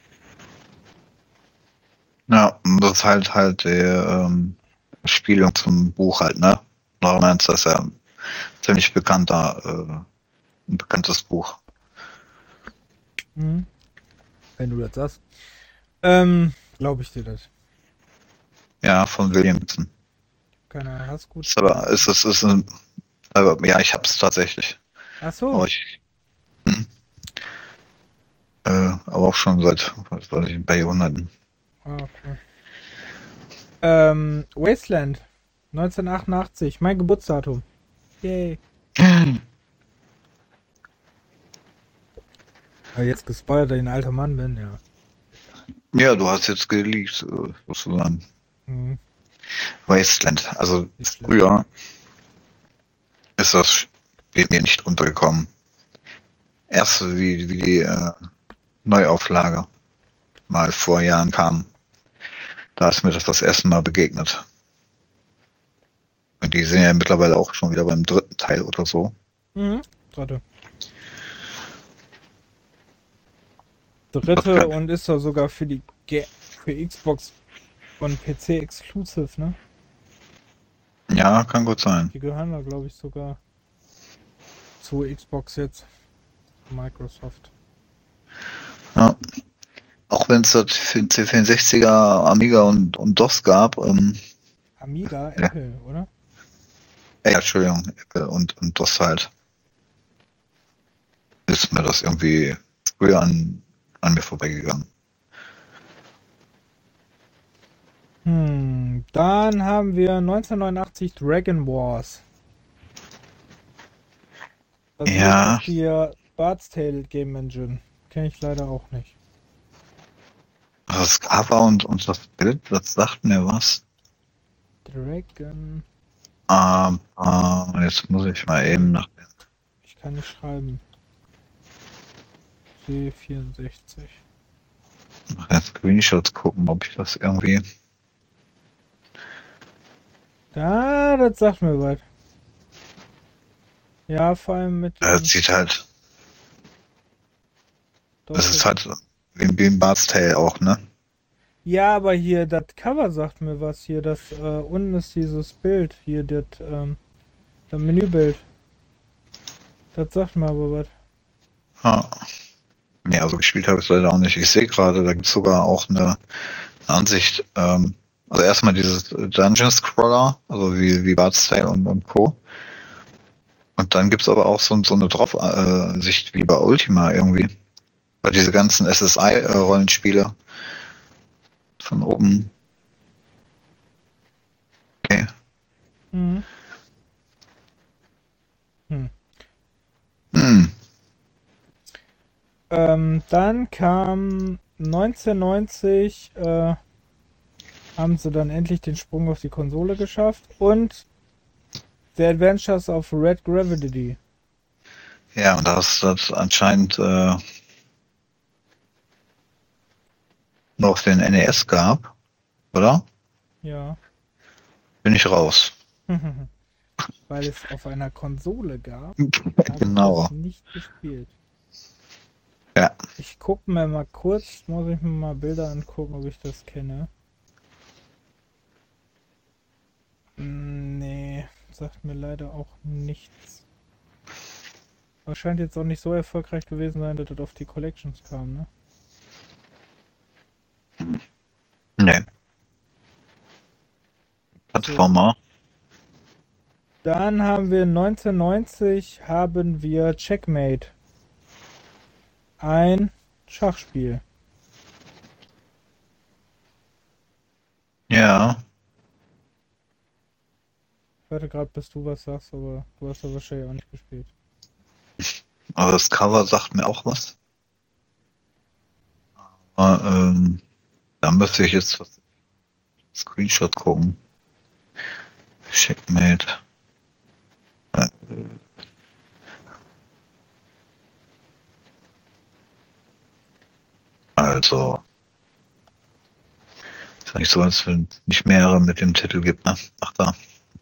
Ja, und das ist halt der Spielung zum Buch halt, ne? Neuromancer ist ja ein ziemlich bekannter, ein bekanntes Buch. Mhm. Wenn du das sagst. Glaube ich dir das. Ja, von Williamson. Keine Ahnung, hast gut. Ist aber, ist ein, aber, ja, ich hab's tatsächlich. Ach so. Aber aber auch schon seit, was weiß ich, ein paar Jahrhunderten. Ah, okay. Wasteland 1988, mein Geburtsdatum. Yay. Ja, jetzt gespoilert, dass ich ein alter Mann bin, ja. Ja, du hast jetzt geleakt, sozusagen. Mhm. Wasteland. Also Nicht schlimm. früher ist das Spiel mir nicht untergekommen. Erst wie die Neuauflage mal vor Jahren kam. Da ist mir das erste Mal begegnet. Und die sind ja mittlerweile auch schon wieder beim 3. Teil oder so. Mhm. Dritte und ist doch sogar für für Xbox und PC exclusive, ne? Ja, kann gut sein. Die gehören da, glaube ich, sogar zu Xbox jetzt. Microsoft. Ja. Auch wenn es das für den C64er, Amiga und DOS gab. Amiga, Ja. Apple, oder? Entschuldigung, Apple und DOS halt. Ist mir das irgendwie früher an mir vorbeigegangen. Dann haben wir 1989 Dragon Wars. Das Ja. ist die Bard's Tale Game Engine. Kenne ich leider auch nicht. Das Cover und das Bild, das sagt mir was. Dragon. Jetzt muss ich mal eben nach. Ich kann nicht schreiben. C64. Nach Screenshots gucken, ob ich das irgendwie. Ja, das sagt mir was. Ja, vor allem mit. Das sieht halt. Das ist halt wie ein Bard's Tale auch, ne? Ja, aber hier, das Cover sagt mir was. Hier, das unten ist dieses Bild. Hier, das Menübild. Das sagt mir aber was. Ja. Nee, also gespielt habe ich es leider auch nicht. Ich sehe gerade, da gibt es sogar auch eine Ansicht. Also erstmal dieses Dungeon Scroller, also wie Bard's Tale und Co. Und dann gibt's aber auch so eine Draufsicht wie bei Ultima irgendwie. Weil diese ganzen SSI-Rollenspiele von oben. Okay. Mhm. Hm. Hm. Dann kam 1990, haben sie dann endlich den Sprung auf die Konsole geschafft und The Adventures of Red Gravity. Ja, und da ist das anscheinend noch den NES gab, oder? Ja. Bin ich raus. Weil es auf einer Konsole gab, habe ich Genau. das nicht gespielt. Ja. Ich gucke mir mal kurz, muss ich mir mal Bilder angucken, ob ich das kenne. Nee, sagt mir leider auch nichts. Aber scheint jetzt auch nicht so erfolgreich gewesen sein, dass das auf die Collections kam, ne? Nee. Plattformer. Dann haben wir 1990 haben wir Checkmate. Ein Schachspiel. Ja. Ich warte gerade, bis du was sagst, aber du hast ja wahrscheinlich auch nicht gespielt. Aber das Cover sagt mir auch was. Aber, da müsste ich jetzt was Screenshot gucken. Checkmate. Also, ist nicht so, als wenn es nicht mehrere mit dem Titel gibt, ne? Ach da.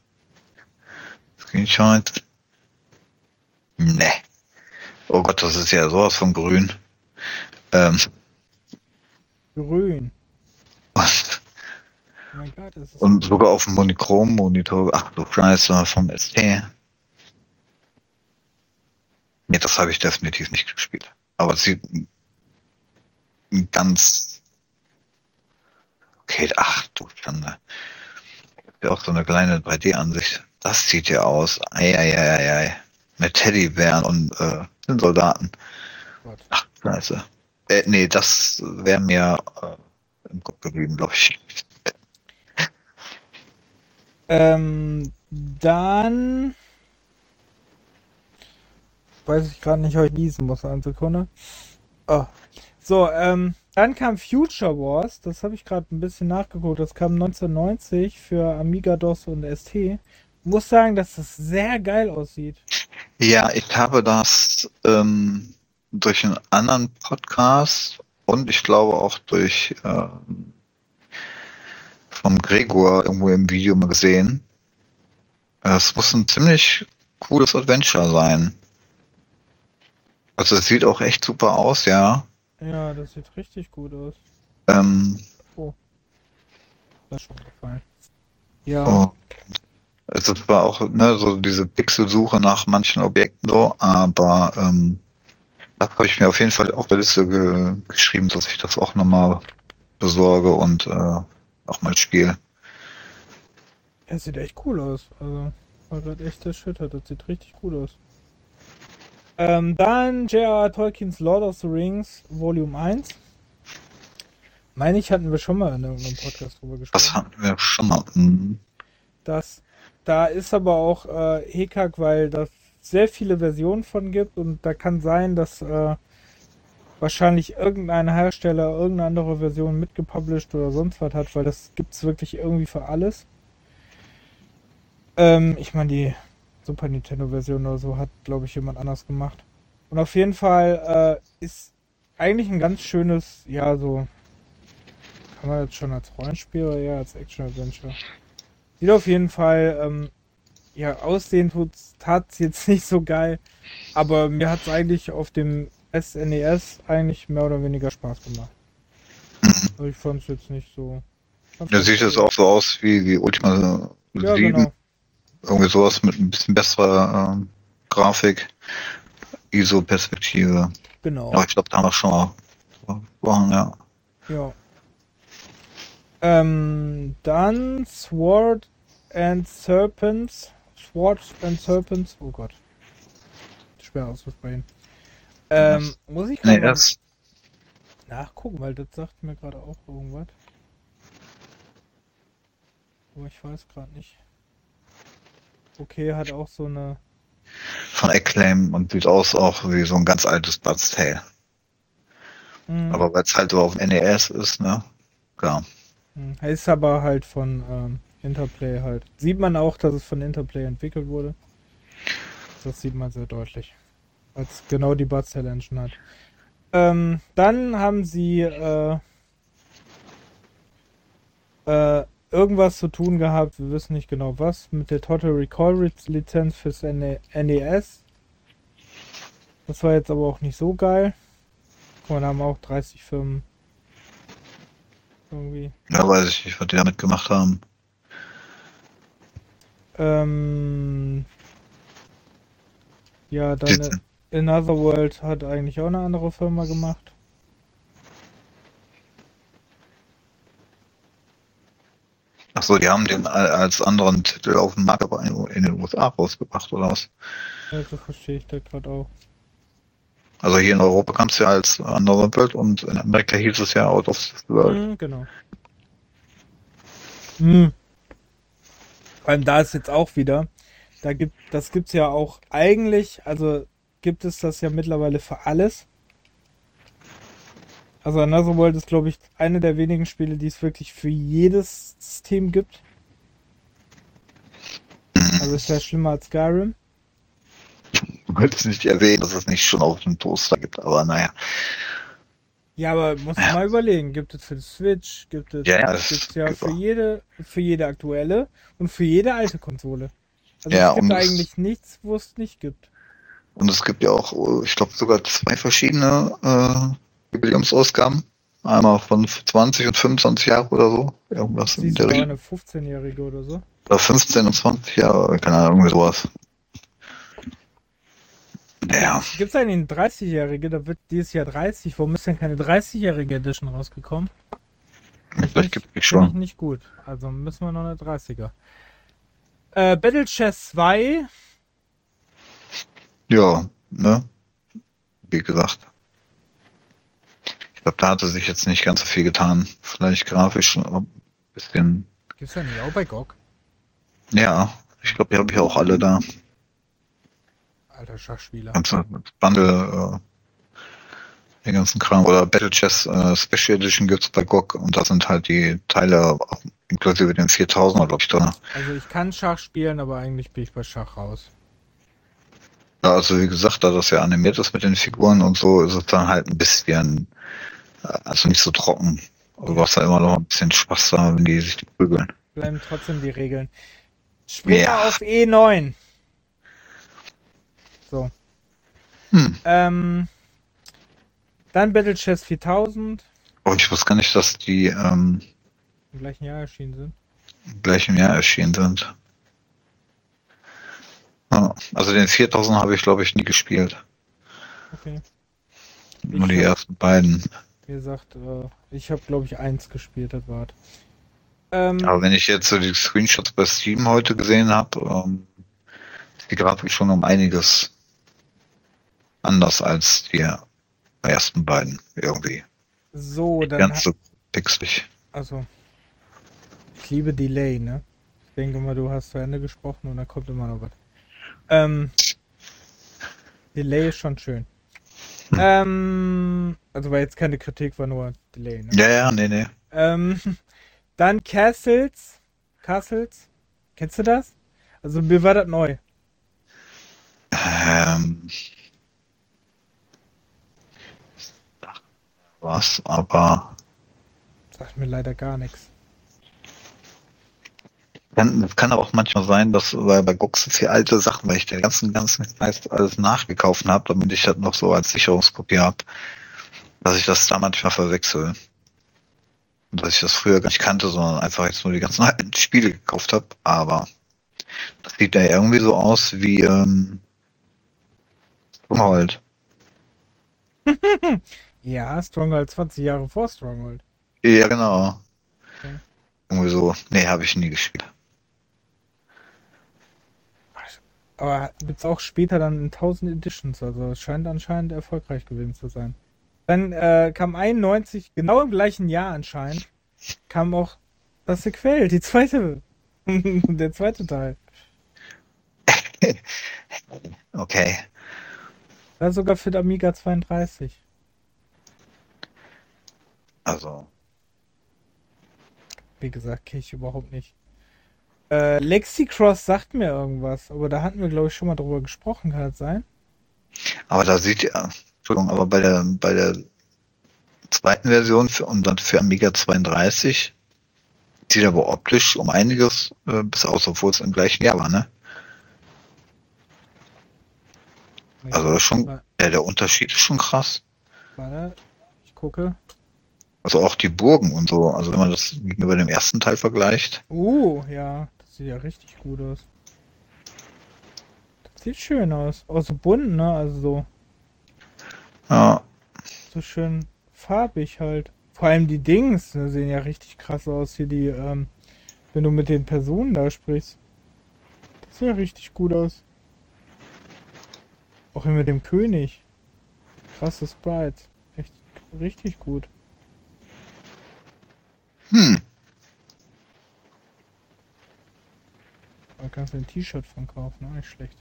Screenshot. Ne. Oh Gott, das ist ja sowas von grün. Ähm, Grün. was? Oh mein Gott, es ist Und grün. sogar auf dem Monochrom-Monitor. Ach du Scheiße, vom ST. Nee, das habe ich definitiv nicht gespielt. Aber es sieht ganz okay. Ach du Schande. Ja, auch so eine kleine 3D-Ansicht. Das sieht ja aus. Eieieiei. Mit Teddybären und den Soldaten. Gott. Ach, Scheiße. Nee, das wäre mir im Kopf geblieben, glaube ich. Dann weiß ich gerade nicht, ob ich niesen muss. Eine Sekunde. Oh. So, dann kam Future Wars. Das habe ich gerade ein bisschen nachgeguckt. Das kam 1990 für Amiga DOS und ST. Muss sagen, dass das sehr geil aussieht. Ja, ich habe das durch einen anderen Podcast und ich glaube auch durch vom Gregor irgendwo im Video mal gesehen. Es muss ein ziemlich cooles Adventure sein. Also es sieht auch echt super aus, ja. Ja, das sieht richtig gut aus. Ähm, Oh, das ist schon gefallen. Ja, oh, es ist zwar auch so diese Pixelsuche nach manchen Objekten so, aber das habe ich mir auf jeden Fall auf der Liste geschrieben, dass ich das auch nochmal besorge und auch mal spiele. es sieht echt cool aus. Also, war gerade echt erschüttert. Das sieht richtig gut aus. Dann J.R.R. Tolkiens Lord of the Rings Volume 1. Meine ich, hatten wir schon mal in irgendeinem Podcast drüber Das gesprochen. hatten wir schon mal. Da ist aber auch Hickhack, weil da sehr viele Versionen von gibt und da kann sein, dass wahrscheinlich irgendein Hersteller irgendeine andere Version mitgepublished oder sonst was hat, weil das gibt es wirklich irgendwie für alles. Ich meine, die Super Nintendo-Version oder so hat, glaube ich, jemand anders gemacht. Und auf jeden Fall ist eigentlich ein ganz schönes, ja, so, kann man jetzt schon als Rollenspiel oder eher als Action-Adventure. Sieht auf jeden Fall, ja, aussehen tat's jetzt nicht so geil, aber mir hat's eigentlich auf dem SNES eigentlich mehr oder weniger Spaß gemacht. Also ich fand's jetzt nicht so. Da sieht es auch so aus wie Ultima Ja, 7. genau. Irgendwie sowas mit ein bisschen besserer Grafik, ISO-Perspektive. Genau. Aber ich glaube, da haben wir schon mal gesprochen, ja. Ja. Dann Sword and Serpents. Oh Gott. schwer auszusprechen. Muss ich Nee, gerade mal das. nachgucken, weil das sagt mir gerade auch irgendwas. Aber ich weiß gerade nicht. Okay, hat auch so eine. Von Acclaim und sieht aus auch wie so ein ganz altes Bud's Tale. Hm, Aber weil es halt so auf dem NES ist, ne? Klar. ist aber halt von Interplay halt. Sieht man auch, dass es von Interplay entwickelt wurde. Das sieht man sehr deutlich. Weil es genau die Bud Cell Engine hat. Dann haben sie irgendwas zu tun gehabt, wir wissen nicht genau was, mit der Total Recall Lizenz fürs NES. Das war jetzt aber auch nicht so geil. Guck mal, da haben auch 30 Firmen irgendwie. Ja, weiß ich nicht, was die damit gemacht haben. Ähm, ja, Die, dann Another World hat eigentlich auch eine andere Firma gemacht. ach so, die haben den als anderen Titel auf dem Markt aber in den USA rausgebracht, oder was? Ja, das verstehe ich da gerade auch. Also hier in Europa kam es ja als andere Welt und in Amerika hieß es ja Out of the World. Genau. Hm. Vor allem da ist jetzt auch wieder, das gibt's ja auch eigentlich, also gibt es das ja mittlerweile für alles. Also Another World ist, glaube ich, eine der wenigen Spiele, die es wirklich für jedes System gibt. Also ist ja schlimmer als Skyrim. Du könntest nicht erwähnen, dass es nicht schon auf dem Toaster gibt, aber naja. Ja, aber musst du Ja, mal überlegen, gibt es für die Switch, ja, ja, gibt's es ja gibt auch. für jede aktuelle und für jede alte Konsole. Also Ja, es gibt eigentlich nichts, wo es nicht gibt. und es gibt ja auch, ich glaube, sogar zwei verschiedene Jubiläumsausgaben. Einmal von 20 und 25 Jahre oder so. Irgendwas in Siehst der sogar Richtung. eine 15-Jährige oder so. Oder 15 und 20 Jahre, keine Ahnung, irgendwie sowas. Ja, Gibt es eigentlich eine 30-Jährige? Da wird dieses Jahr 30. Warum ist denn keine 30-jährige Edition rausgekommen? vielleicht gibt es Finde ich schon. nicht gut. Also müssen wir noch eine 30er. Battle Chess 2. Ja, ne, wie gesagt. Ich glaube, da hatte sich jetzt nicht ganz so viel getan. Vielleicht grafisch ein bisschen. Gibt's ja nicht auch bei GOG? Ja, ich glaube, die habe ich auch alle da. Alter Schachspieler. Ganze Bundle, den ganzen Kram. Oder Battle Chess Special Edition gibt's bei GOG und da sind halt die Teile auch inklusive den 4000er, glaube ich, drin. Also ich kann Schach spielen, aber eigentlich bin ich bei Schach raus. Ja, also wie gesagt, da das ja animiert ist mit den Figuren und so, ist es dann halt ein bisschen, also nicht so trocken. Also du Ja. hast da immer noch ein bisschen Spaß da, wenn die sich die prügeln. Bleiben trotzdem die Regeln. Springer Ja. auf E9. So. Hm. Dann Battle Chess 4000. Oh, ich wusste gar nicht, dass die Im gleichen Jahr erschienen sind. gleich im Jahr erschienen sind. Ja, also den 4000 habe ich, glaube ich, nie gespielt. Okay. Nur die hab, ersten beiden. wie gesagt, ich habe glaube ich eins gespielt, das war's. Aber wenn ich jetzt so die Screenshots bei Steam heute gesehen habe, ist die Grafik schon um einiges anders als die ersten beiden irgendwie. So, dann Ganz so pixelig. also ich liebe Delay, ne? Ich denke mal, du hast zu Ende gesprochen und dann kommt immer noch was. Delay ist schon schön. Also war jetzt keine Kritik, war nur Delay, ne? Ja, ja, nee, nee. Dann Castles. Castles. Kennst du das? Also mir war das neu. Ähm, was, aber Sagt mir leider gar nichts. es kann aber auch manchmal sein, dass bei GOG so viele alte Sachen, weil ich den ganzen meist alles nachgekauft habe, damit ich das noch so als Sicherungskopie habe, dass ich das da manchmal verwechsel. Und dass ich das früher gar nicht kannte, sondern einfach jetzt nur die ganzen alten Spiele gekauft habe. Aber das sieht ja irgendwie so aus wie Stronghold. Ja, Stronghold 20 Jahre vor Stronghold. Ja, genau. Okay. Irgendwie so. Nee, habe ich nie gespielt. Aber gibt's auch später dann in 1000 Editions, also es scheint anscheinend erfolgreich gewesen zu sein. Dann kam 91, genau im gleichen Jahr anscheinend, kam auch das Sequel, die zweite, der zweite Teil. Okay. Das sogar für den Amiga 32. Also, Wie gesagt, kenne ich überhaupt nicht. Lexicross sagt mir irgendwas, aber da hatten wir, glaube ich, schon mal drüber gesprochen, kann das sein? aber da sieht ja, Entschuldigung, aber bei der zweiten Version und dann für Amiga 32 sieht aber optisch um einiges besser aus, obwohl es im gleichen Jahr war, ne? Also das ist schon, der Unterschied ist schon krass. Warte, ich gucke. Also auch die Burgen und so, also wenn man das gegenüber dem ersten Teil vergleicht. Ja, das sieht ja richtig gut aus. Das sieht schön aus. Auch so bunt, ne? Also Ja, so schön farbig halt. Vor allem die Dings, ne, sehen ja richtig krass aus hier, wenn du mit den Personen da sprichst. Das sieht ja richtig gut aus. Auch hier mit dem König. Krasse Sprites. Echt richtig gut. Da kannst du ein T-Shirt von kaufen, auch nicht schlecht.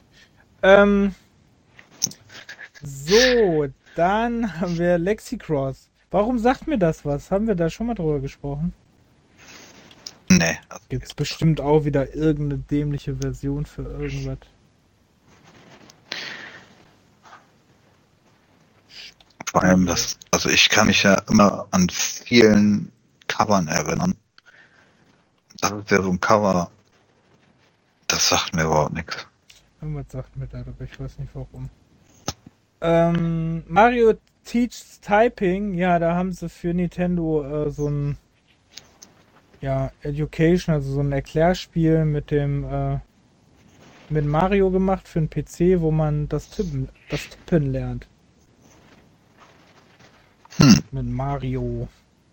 So, dann haben wir Lexicross. Warum sagt mir das was? Haben wir da schon mal drüber gesprochen? nee. Gibt's bestimmt auch wieder irgendeine dämliche Version für irgendwas. Vor allem das, also ich kann mich ja immer an vielen Covern erinnern. Das ist ja so ein Cover, das sagt mir überhaupt nichts. Irgendwas sagt mir da, aber ich weiß nicht warum. Mario Teaches Typing, ja, da haben sie für Nintendo so ein Education, also so ein Erklärspiel mit Mario gemacht für einen PC, wo man das Tippen lernt. Mit Mario.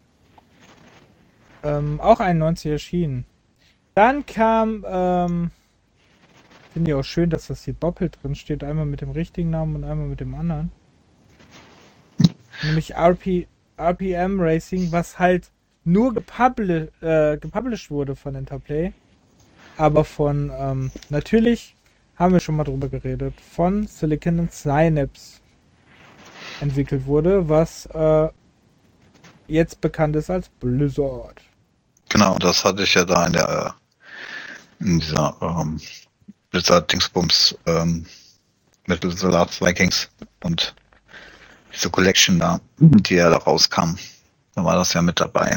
Auch 91 erschienen. Dann kam, finde ich auch schön, dass das hier doppelt drin steht. Einmal mit dem richtigen Namen und einmal mit dem anderen. Nämlich RPM Racing, was halt nur gepublished wurde von Interplay. Aber von, natürlich haben wir schon mal drüber geredet, von Silicon and Synapse entwickelt wurde, was jetzt bekannt ist als Blizzard. Genau, das hatte ich ja da in dieser Blizzard-Dingsbums mit Blizzard Vikings und diese Collection da, die ja da rauskam. Da war das ja mit dabei.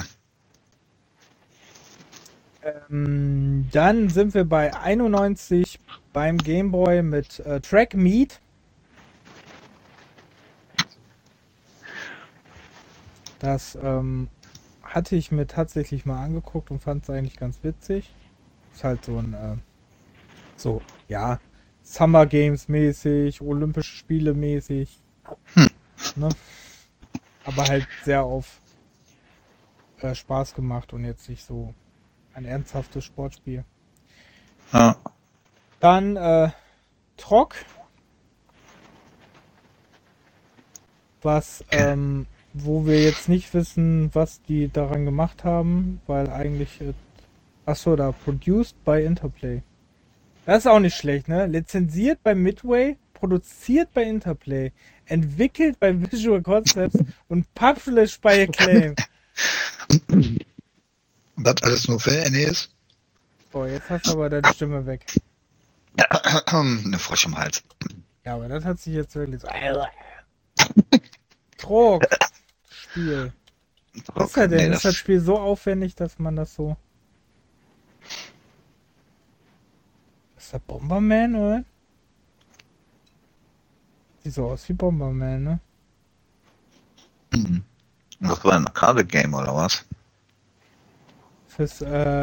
Dann sind wir bei 91 beim Game Boy mit Track Meet. Das hatte ich mir tatsächlich mal angeguckt und fand es eigentlich ganz witzig. Ist halt so ein, Summer Games mäßig, Olympische Spiele mäßig. Ne? Aber halt sehr auf Spaß gemacht und jetzt nicht so ein ernsthaftes Sportspiel. Ja. Dann Trog, was wo wir jetzt nicht wissen, was die daran gemacht haben, weil eigentlich da produced by Interplay. Das ist auch nicht schlecht, ne? Lizenziert bei Midway, produziert bei Interplay, entwickelt bei Visual Concepts und published by Acclaim. Und das alles nur für NES? Boah, jetzt hast du aber deine Stimme weg. Eine Frosch im Hals. Ja, aber das hat sich jetzt wirklich so... Trog. Spiel. Was ist ja denn? Ist das Spiel so aufwendig, dass man das so... Ist das Bomberman, oder? Sieht so aus wie Bomberman, ne? Das war ein Arcade-Game, oder was? Fürs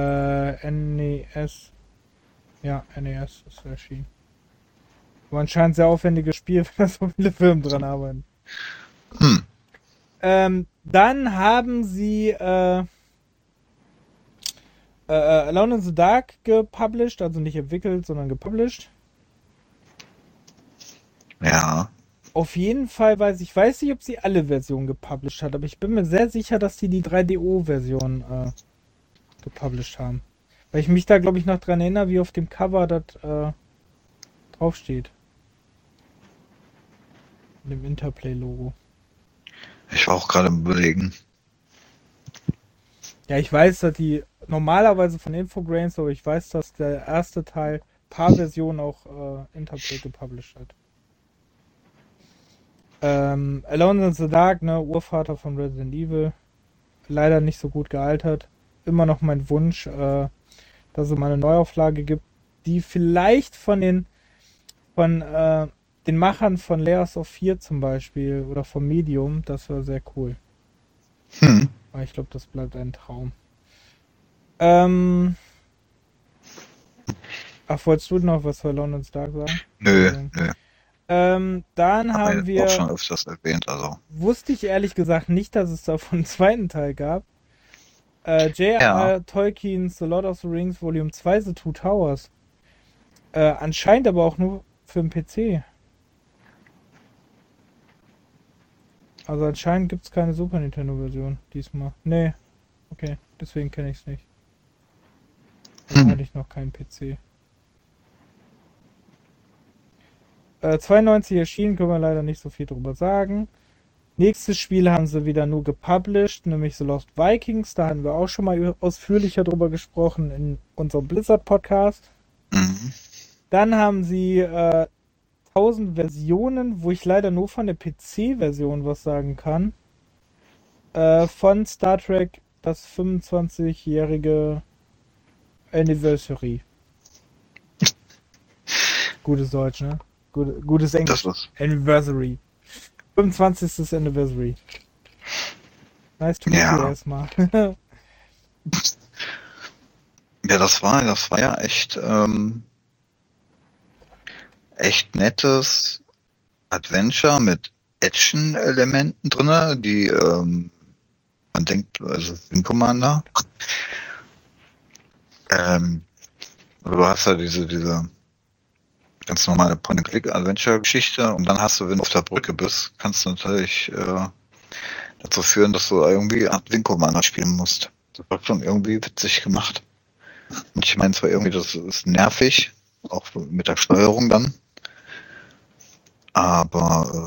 NES. Ja, NES ist erschienen. Aber anscheinend sehr aufwendiges Spiel, wenn da so viele Firmen dran arbeiten. Dann haben sie Alone in the Dark gepublished, also nicht entwickelt, sondern gepublished. Ja. Auf jeden Fall weiß nicht, ob sie alle Versionen gepublished hat, aber ich bin mir sehr sicher, dass die 3DO-Version gepublished haben. Weil ich mich da, glaube ich, noch dran erinnere, wie auf dem Cover das draufsteht. Mit dem Interplay-Logo. Ich war auch gerade im Überlegen. Ja, ich weiß, dass die normalerweise von Infogrames, aber ich weiß, dass der erste Teil paar Versionen auch Interplay gepublished hat. Alone in the Dark, ne, Urvater von Resident Evil. Leider nicht so gut gealtert. Immer noch mein Wunsch, dass es mal eine Neuauflage gibt, die vielleicht von den Machern von Layers of Fear zum Beispiel oder vom Medium, das wäre sehr cool. Aber ich glaube, das bleibt ein Traum. Wolltest du noch was für Alone in the Dark sagen? Nö. Dann haben wir auch schon öfters erwähnt, also. Wusste ich ehrlich gesagt nicht, dass es davon einen zweiten Teil gab. J.R.R. Tolkien's The Lord of the Rings Volume 2 The Two Towers. Anscheinend aber auch nur für den PC. Also anscheinend gibt es keine Super Nintendo-Version diesmal. Nee. Okay, deswegen kenne ich es nicht. Dann hatte ich noch keinen PC. 92 erschienen, können wir leider nicht so viel drüber sagen. Nächstes Spiel haben sie wieder nur gepublished, nämlich The Lost Vikings. Da hatten wir auch schon mal ausführlicher drüber gesprochen in unserem Blizzard-Podcast. Dann haben sie 1000 Versionen, wo ich leider nur von der PC-Version was sagen kann. Von Star Trek das 25-jährige Anniversary. Gutes Deutsch, ne? Gutes Englisch. Anniversary. 25. Anniversary. Nice to meet you erstmal. Ja, das war ja echt nettes Adventure mit Action-Elementen drin, die man denkt, also Wing Commander. Du hast ja diese ganz normale Point-and-Click-Adventure-Geschichte und dann hast du, wenn du auf der Brücke bist, kannst du natürlich dazu führen, dass du irgendwie Art Wing Commander spielen musst. Das war schon irgendwie witzig gemacht. Und ich meine zwar irgendwie, das ist nervig, auch mit der Steuerung dann, aber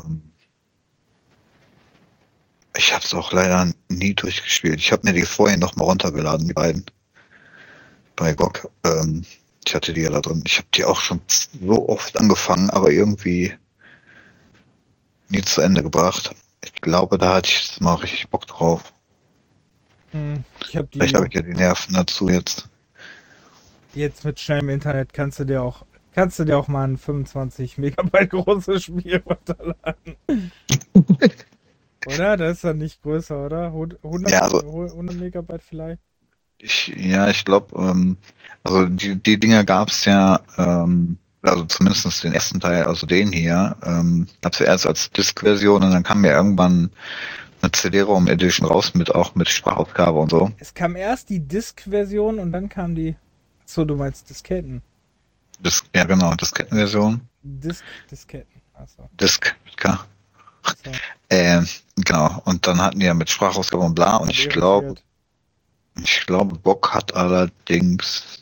ich habe es auch leider nie durchgespielt. Ich habe mir die vorhin noch mal runtergeladen, die beiden. Bei GOG. Ich hatte die ja da drin. Ich habe die auch schon so oft angefangen, aber irgendwie nie zu Ende gebracht. Ich glaube, da hatte ich jetzt mal richtig Bock drauf. Vielleicht habe ich ja die Nerven dazu jetzt. Jetzt mit schnellem Internet kannst du dir auch mal ein 25 Megabyte großes Spiel runterladen. Oder? Das ist dann nicht größer, oder? 100 Megabyte vielleicht? Ich glaube, also die Dinger gab es ja, also zumindest den ersten Teil, also den hier, gab es ja erst als Disk-Version und dann kam ja irgendwann eine CD-ROM Edition raus auch mit Sprachausgabe und so. Es kam erst die Disk-Version und dann kam die. Achso, du meinst Disketten. Ja, genau, Diskettenversion. Disketten. Achso. Disk, K. So. Genau, und dann hatten die ja mit Sprachausgabe und bla und ich glaube, Bock hat allerdings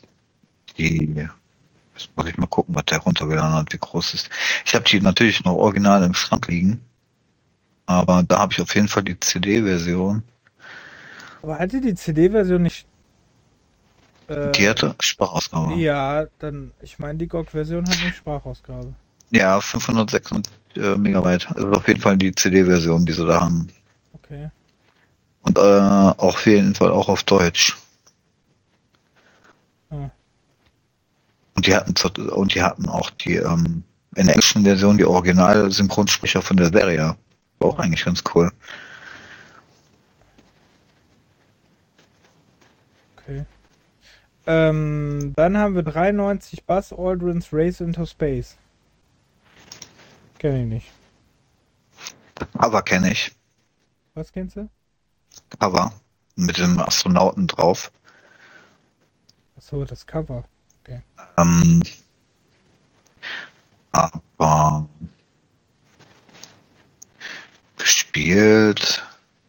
jetzt muss ich mal gucken, was der runtergeladen hat, wie groß ist. Ich habe die natürlich noch original im Schrank liegen, aber da habe ich auf jeden Fall die CD-Version. Aber hatte die CD-Version nicht... die hatte Sprachausgabe. Ja, dann, ich meine, die GOG-Version hat eine Sprachausgabe. Ja, 506 Megabyte. Also auf jeden Fall die CD-Version, die sie da haben. Okay. Und auch auf jeden Fall auch auf Deutsch. Und die hatten auch die in der englischen Version die Original-Synchronsprecher von der Serie. War auch eigentlich ganz cool. Okay. Dann haben wir 93 Buzz Aldrin's Race into Space. Kenn ich nicht. Cover kenne ich. Was kennst du? Cover. Mit dem Astronauten drauf. Achso, das Cover. Okay. Aber gespielt.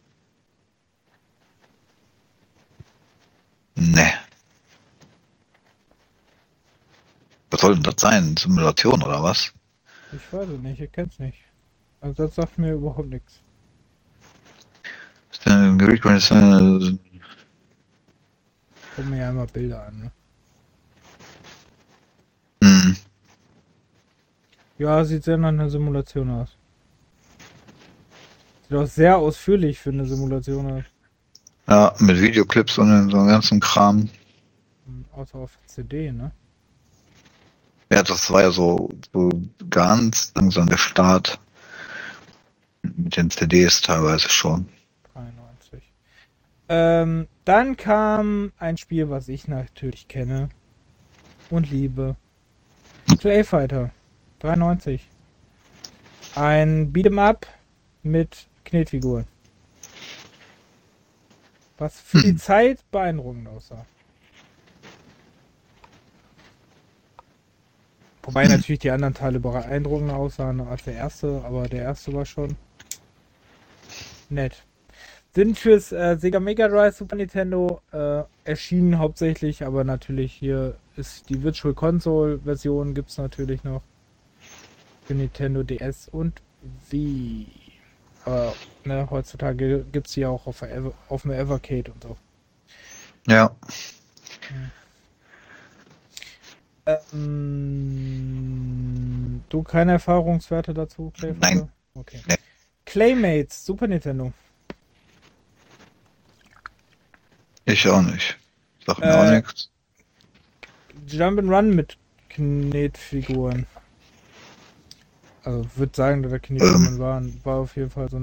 Ne. Was soll denn das sein? Simulation oder was? Ich weiß es nicht, ich kenn's nicht. Also das sagt mir überhaupt nichts. Gucken Guck mir ja immer Bilder an, ne? Ja, sieht sehr nach einer Simulation aus. Sieht auch sehr ausführlich für eine Simulation aus. Ja, mit Videoclips und so einem ganzen Kram. Außer auf CD, ne? Ja, das war ja so ganz langsam der Start. Mit den CDs teilweise schon. 93. Dann kam ein Spiel, was ich natürlich kenne und liebe. Clay Fighter 93. Ein Beat'em Up mit Knetfiguren. Was für die Zeit beeindruckend aussah. Wobei natürlich die anderen Teile beeindruckender aussahen als der erste, aber der erste war schon nett. Sind fürs Sega Mega Drive Super Nintendo erschienen hauptsächlich, aber natürlich hier ist die Virtual Console Version gibt es natürlich noch für Nintendo DS und Wii. Aber ne, heutzutage gibt es die auch auf dem Evercade und so. Ja. Du keine Erfahrungswerte dazu, Clayfighter? Nein. Okay. Nee. Claymates, Super Nintendo. Ich auch nicht. Sag mir auch nichts. Jump'n'Run mit Knetfiguren. Also würde sagen, dass da Knetfiguren waren. War auf jeden Fall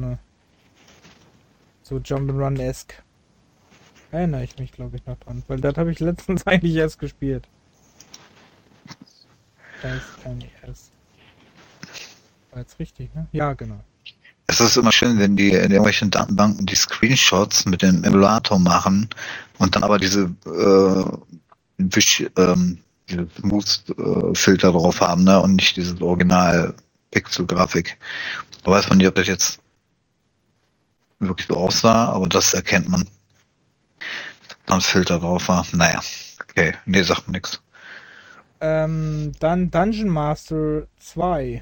so Jump'n'Run-esque. Erinnere ich mich, glaube ich, noch dran. Weil das habe ich letztens eigentlich erst gespielt. SNES. War jetzt richtig, ne? Ja, genau. Es ist immer schön, wenn die in irgendwelchen Datenbanken die Screenshots mit dem Emulator machen und dann aber diese Smooth-Filter drauf haben, ne? Und nicht diese Original-Pixel-Grafik. Da weiß man nicht, ob das jetzt wirklich so aussah, aber das erkennt man. Dann Filter drauf war. Naja, okay. Nee, sagt mir nichts. Dann Dungeon Master 2.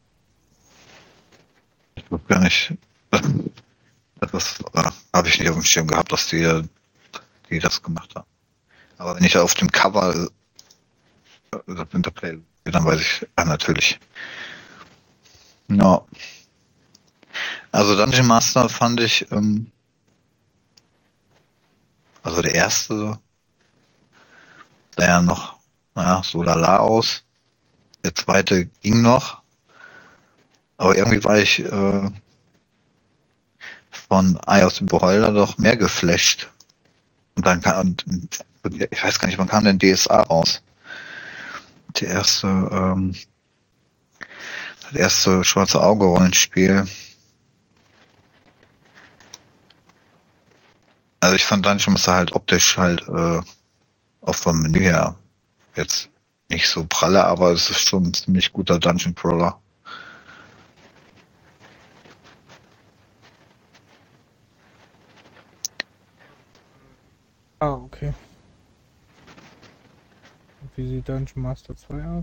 Ich glaube gar nicht. Das habe ich nicht auf dem Schirm gehabt, dass die das gemacht haben. Aber wenn ich auf dem Cover das Interplay, dann weiß ich natürlich. Ja. Also Dungeon Master fand ich, also der erste sah ja noch, so lala aus. Der zweite ging noch. Aber irgendwie war ich von Eye aus dem Beholder doch mehr geflasht. Und dann kam, ich weiß gar nicht, wann kam denn DSA raus? Das erste schwarze Auge-Rollenspiel. Also ich fand Dungeon Master halt optisch halt auch vom Menü her jetzt nicht so pralle, aber es ist schon ein ziemlich guter Dungeon Crawler. Ah, okay. Und wie sieht Dungeon Master 2 aus?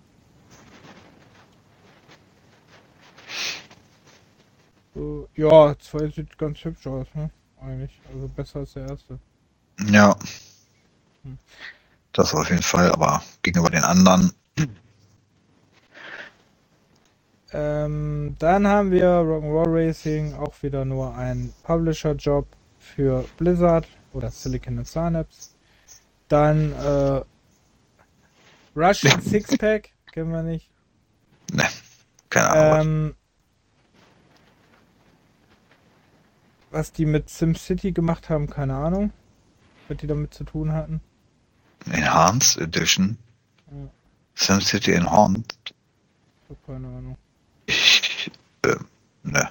Ja, 2 sieht ganz hübsch aus, ne? Eigentlich. Also besser als der erste. Ja. Das auf jeden Fall, aber gegenüber den anderen. Dann haben wir Rock'n'Roll Racing, auch wieder nur ein Publisher-Job für Blizzard oder Silicon and Synapse. Dann Russian Sixpack, kennen wir nicht. Ne, keine Ahnung. Was die mit SimCity gemacht haben, keine Ahnung. Was die damit zu tun hatten. Enhanced Edition. Ja. SimCity Enhanced. Ich hab keine Ahnung. Ne.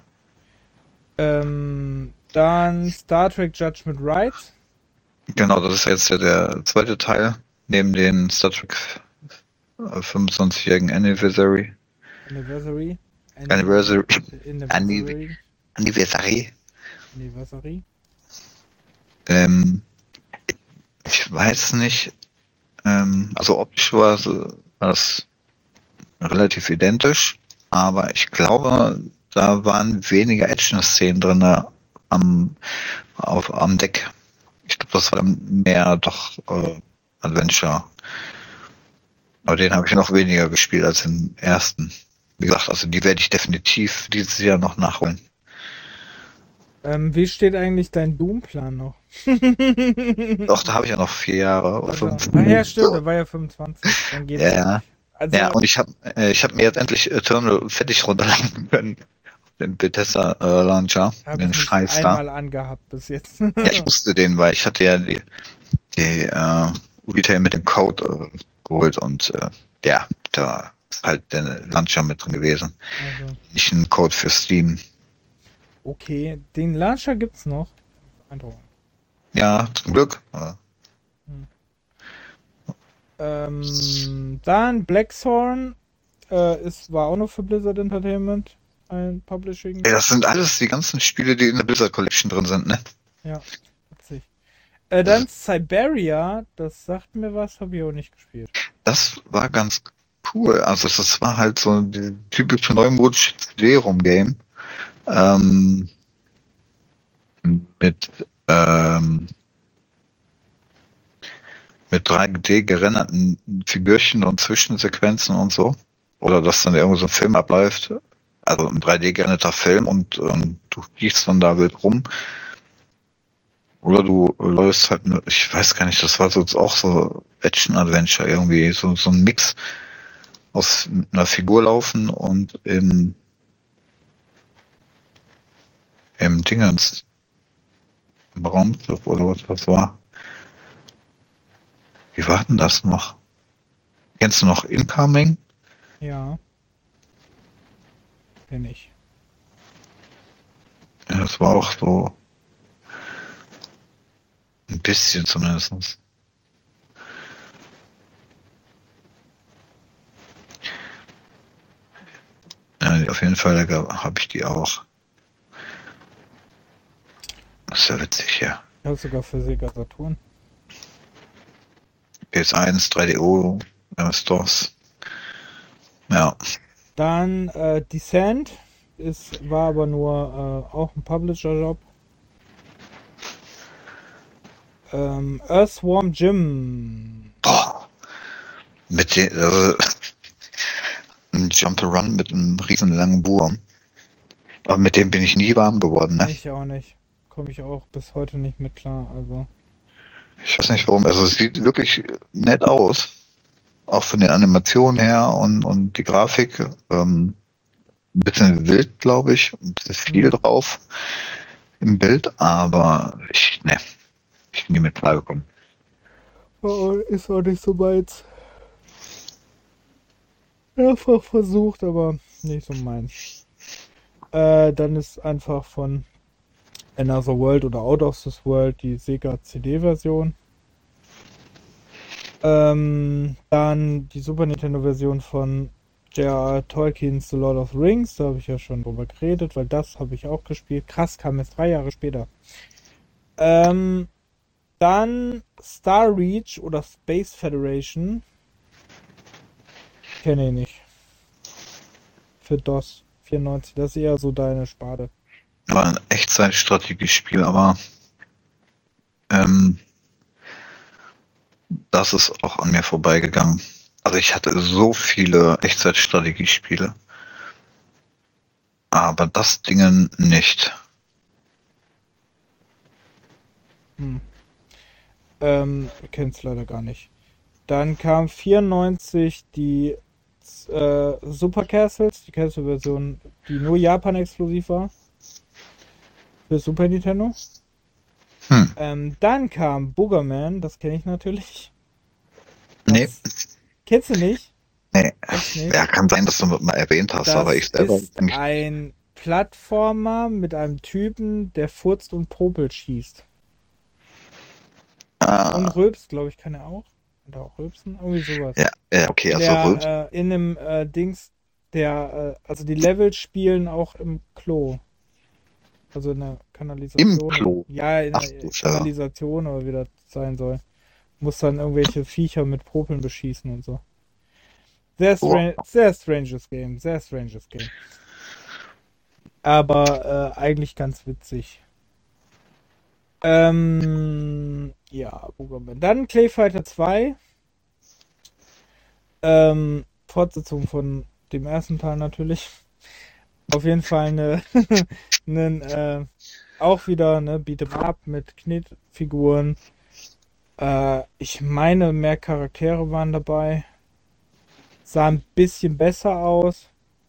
Dann Star Trek Judgment Rights. Genau, das ist jetzt ja der zweite Teil, neben den Star Trek 25-jährigen Anniversary. Anniversary. Anniversary? Ich weiß nicht. Also optisch war es relativ identisch, aber ich glaube, da waren weniger Action-Szenen drin am Deck. Ich glaube, das war dann mehr doch Adventure. Aber den habe ich noch weniger gespielt als den ersten. Wie gesagt, also die werde ich definitiv dieses Jahr noch nachholen. Wie steht eigentlich dein Doom-Plan noch? Doch, da habe ich ja noch 4 Jahre oder Also, 5. ach ja, stimmt, da war ja 25. Dann geht's. Ja. Also, Ja, und ich hab mir jetzt endlich Terminal fertig runterladen können. Den Bethesda Launcher, habe den ich nicht Scheiß da. einmal angehabt bis jetzt. Ja, ich wusste den, weil ich hatte ja die Retail mit dem Code geholt und ja, da ist halt der Launcher mit drin gewesen. Also, Nicht ein Code für Steam. okay, den Launcher gibt's noch. Eindruck. Ja, zum Glück. Dann Blackthorn war auch noch für Blizzard Entertainment ein Publishing. Ja, das sind alles die ganzen Spiele, die in der Blizzard Collection drin sind, ne? Ja, witzig. Dann Siberia, das sagt mir was, habe ich auch nicht gespielt. Das war ganz cool. Also das war halt so die typische neumodische CD-ROM-Game. Mit 3D gerenderten Figürchen und Zwischensequenzen und so. Oder dass dann irgendwo so ein Film abläuft. Also ein 3D gerenderter Film und du gehst dann da wild rum. Oder du läufst halt, ich weiß gar nicht, das war so auch so Action-Adventure irgendwie, so ein Mix aus einer Figur laufen und im Dingens, im Raumschiff oder was das war. Wie war denn das noch? Kennst du noch Incoming? Ja. Kenn ich. Ja, das war auch so ein bisschen zumindest. Ja, auf jeden Fall habe ich die auch. Das ist ja witzig, ja. Ich habe sogar für Sega Saturn. PS1, 3DO, Stores. Ja. Dann Descent war aber nur auch ein Publisher-Job. Earthworm Jim. Boah. Mit den, ein Jump'n'Run mit einem riesen langen Wurm. Aber mit dem bin ich nie warm geworden, ne? Ich auch nicht. Komme ich auch bis heute nicht mit klar. Also. Ich weiß nicht warum. Also es sieht wirklich nett aus. Auch von den Animationen her und die Grafik. Ein bisschen wild, glaube ich. Ein bisschen viel drauf im Bild, aber ich bin nie mit klargekommen. Oh, ist auch nicht so meins. Mehrfach versucht, aber nicht so meins. Dann ist einfach von Another World oder Out of This World die Sega CD-Version. Dann die Super Nintendo-Version von J.R.R. Tolkien's The Lord of the Rings. Da habe ich ja schon drüber geredet, weil das habe ich auch gespielt. Krass, kam jetzt 3 Jahre später. Dann Star Reach oder Space Federation. Kenne ich nicht. Für DOS 94. Das ist eher so deine Sparte. War ein Echtzeitstrategiespiel, aber das ist auch an mir vorbeigegangen. Also ich hatte so viele Echtzeitstrategiespiele, aber das Ding nicht. Kenn's leider gar nicht. Dann kam 94 die Super Castles, die Castle-Version, die nur Japan exklusiv war. Für Super Nintendo. Dann kam Boogerman, das kenne ich natürlich. Nee. Kennst du nicht? Nee. Nicht? Ja, kann sein, dass du mal erwähnt hast, das aber ich selber ist nicht. Ein Plattformer mit einem Typen, der furzt und popelt schießt. Und rülpst, glaube ich, kann er auch. Oder auch rülpsen, irgendwie sowas. Ja, okay, also rülpst. In einem Dings, also die Level spielen auch im Klo. Also in der Im Kanalisation. Klo. Ja, in Ach der du Scheiße. Kanalisation oder wie das sein soll. Muss dann irgendwelche Viecher mit Popeln beschießen und so. Oh. Sehr stranges Game, sehr stranges Game. Aber eigentlich ganz witzig. Ja, wo kommen wir? Dann Clay Fighter 2. Fortsetzung von dem ersten Teil natürlich. Auf jeden Fall auch wieder eine Beat'em Up mit Knetfiguren. Ich meine, mehr Charaktere waren dabei. Sah ein bisschen besser aus.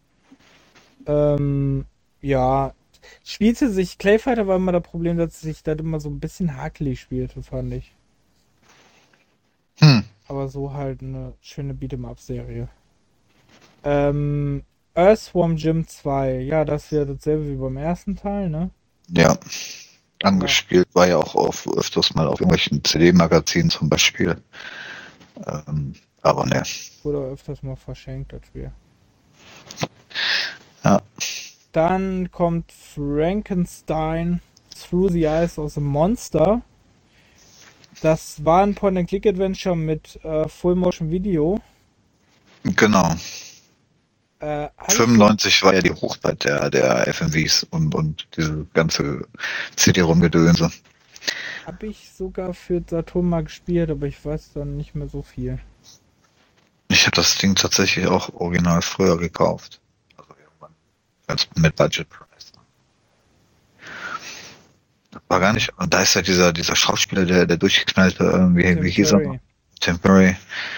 Ja, spielte sich, Clayfighter war immer das Problem, dass sich das immer so ein bisschen hakelig spielte, fand ich. Hm. Aber so halt eine schöne Beat'em-up-Serie. Ähm, Earthworm Jim 2, ja, das ist ja dasselbe wie beim ersten Teil, ne? Ja. Aber Angespielt war ja auch öfters mal auf irgendwelchen CD-Magazinen zum Beispiel. Aber ne. wurde öfters mal verschenkt, das Spiel. Ja. Dann kommt Frankenstein Through the Eyes of the Monster. Das war ein Point-and-Click-Adventure mit Full-Motion-Video. Genau. Habe ich, so, 95 war ja die Hochzeit der FMVs und diese ganze CD-ROM-Gedönse. hab ich sogar für Saturn mal gespielt, aber ich weiß dann nicht mehr so viel. Ich habe das Ding tatsächlich auch original früher gekauft. Also irgendwann als mit Budget Price. War gar nicht. Und da ist ja dieser Schauspieler, der durchgeknallte, wie Tim hieß er noch? Curry. Tim Curry.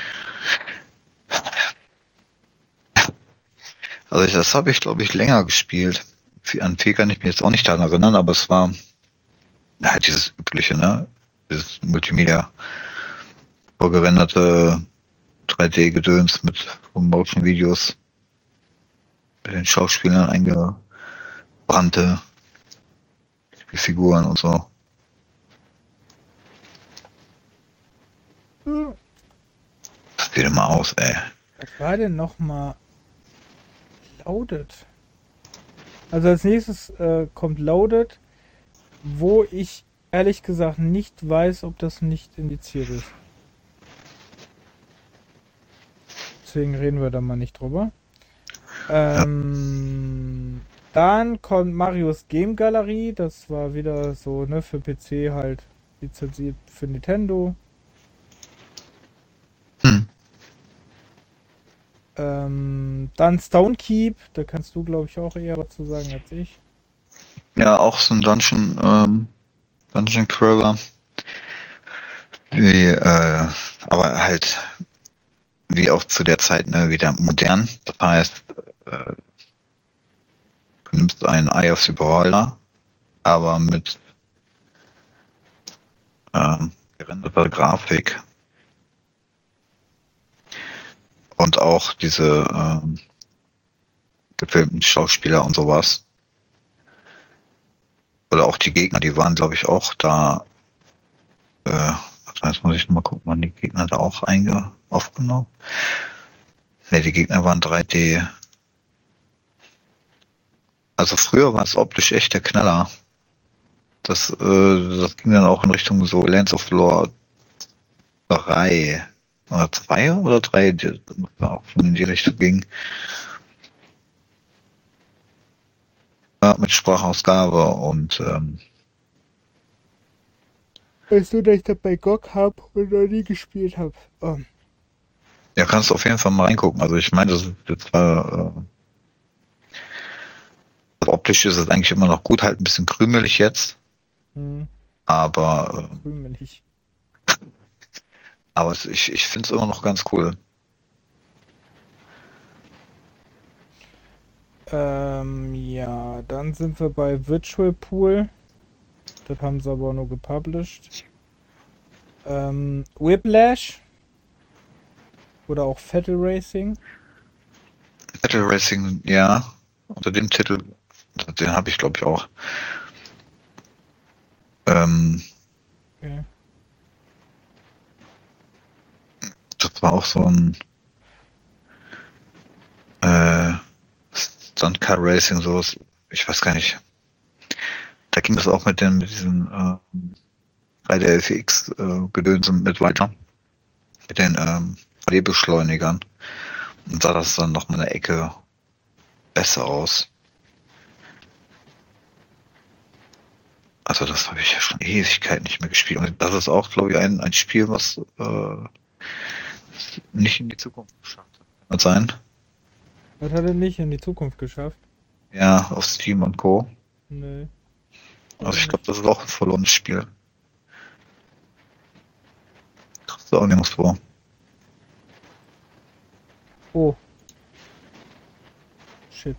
Also das habe ich, glaube ich, länger gespielt. An viel kann ich mich jetzt auch nicht daran erinnern, aber es war halt dieses übliche, ne? Dieses Multimedia vorgerenderte 3D-Gedöns mit Motion-Videos, mit den Schauspielern eingebrannte Figuren und so. Hm, Das geht immer aus, ey. Was war denn nochmal Loaded? Also als nächstes kommt Loaded, wo ich ehrlich gesagt nicht weiß, ob das nicht indiziert ist. Deswegen reden wir da mal nicht drüber. Ja. Dann kommt Marios Game Galerie. Das war wieder so, ne, für PC halt lizenziert für Nintendo. Hm. Dann Stone Keep. Da kannst du, glaube ich, auch eher was zu sagen als ich. Ja, auch so ein Dungeon Crawler. Wie, aber halt wie auch zu der Zeit, ne, wieder modern. Das heißt, du nimmst einen Eye of the Beholder, aber mit gerenderter Grafik und auch diese gefilmten Schauspieler und sowas. Oder auch die Gegner, die waren, glaube ich, auch da. Jetzt muss ich noch mal gucken, wann die Gegner da auch aufgenommen. Ne, die Gegner waren 3D. Also früher war es optisch echt der Knaller. Das ging dann auch in Richtung so Lands of Lore 3 oder 2 oder 3, die auch schon in die Richtung ging. Ja, mit Sprachausgabe und Weißt du, dass ich das bei GOG habe und noch nie gespielt habe? Oh. ja, kannst du auf jeden Fall mal reingucken. Also ich meine, das ist jetzt optisch ist es eigentlich immer noch gut, halt ein bisschen krümelig jetzt, Hm, aber krümelig. ich finde es immer noch ganz cool. Ja, dann sind wir bei Virtual Pool. Das haben sie aber nur gepublished. Whiplash. Oder auch Vettel Racing. Battle Racing, ja, unter dem Titel, den habe ich glaube ich auch. Okay. Das war auch so ein Stunt Car Racing, sowas. Ich weiß gar nicht. Da ging es auch mit diesen 3D-FX Gedöns mit weiter. Mit den 3D-Beschleunigern. Und sah das dann noch mal eine Ecke besser aus. Also das habe ich ja schon Ewigkeit nicht mehr gespielt. Und das ist auch, glaube ich, ein Spiel, was nicht in die Zukunft geschafft hat. Kann das sein? Was hat er nicht in die Zukunft geschafft? Ja, auf Steam und Co. Nee. Also ich glaube, das ist auch ein verlorenes Spiel. Kriegst du auch nirgendwo. Oh. Shit.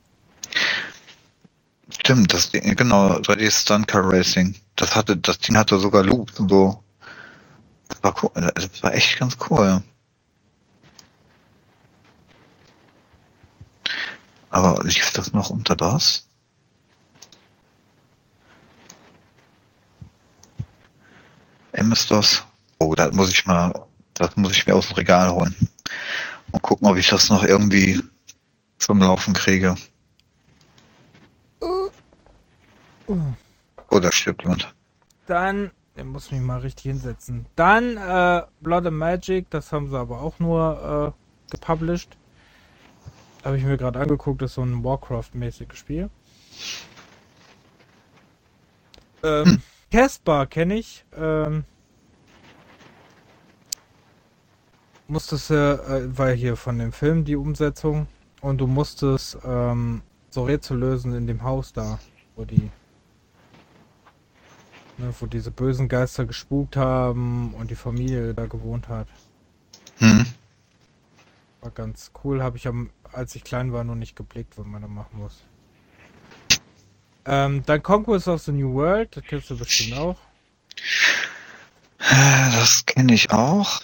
Stimmt, das Ding, genau, 3D Stunt Car Racing. Das Ding hatte sogar Loops und so. Das war cool, das war echt ganz cool. Aber lief das noch unter das? MS-DOS? Oh, das muss ich mir aus dem Regal holen. Und gucken, ob ich das noch irgendwie zum Laufen kriege. Oh, da stirbt jemand. Dann, der muss mich mal richtig hinsetzen. Dann Blood and Magic, das haben sie aber auch nur gepublished. Habe ich mir gerade angeguckt, das ist so ein Warcraft-mäßiges Spiel. Casper kenne ich. Musstest war hier von dem Film die Umsetzung. Und du musstest so Rätsel lösen in dem Haus da, wo wo diese bösen Geister gespukt haben und die Familie da gewohnt hat. War ganz cool, habe ich als ich klein war, noch nicht geblickt, was man da machen muss. Dann Conquest of the New World, das kennst du bestimmt auch. Das kenne ich auch.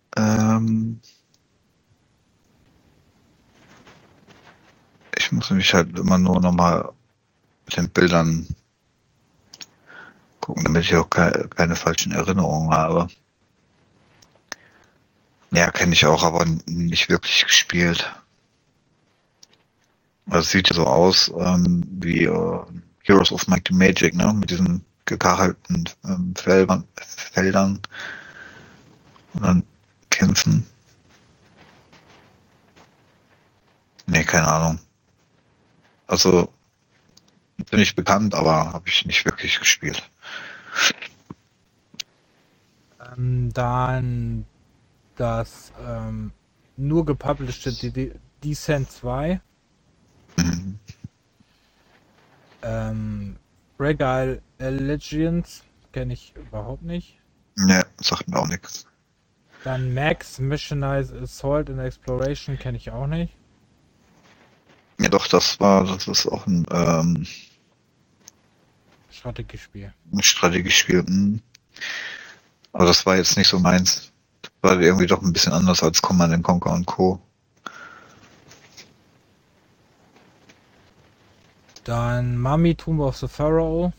Ich muss mich halt immer nur nochmal mit den Bildern gucken, damit ich auch keine falschen Erinnerungen habe. Ja, kenne ich auch, aber nicht wirklich gespielt. Also es sieht ja so aus wie Heroes of Might and Magic, ne? Mit diesen gekachelten Feldern und dann kämpfen. Nee, keine Ahnung. Also bin ich bekannt, aber habe ich nicht wirklich gespielt. Dann das nur gepublishte Descent 2. Regal Legends kenne ich überhaupt nicht. Ne, sagt mir auch nichts. Dann Max Mechanized Assault and Exploration kenne ich auch nicht. Ja doch, das ist auch ein Strategiespiel. Strategiespiel. Aber das war jetzt nicht so meins. Das war irgendwie doch ein bisschen anders als Command & Conquer und Co. Dann Mummy Tomb of the Pharaoh.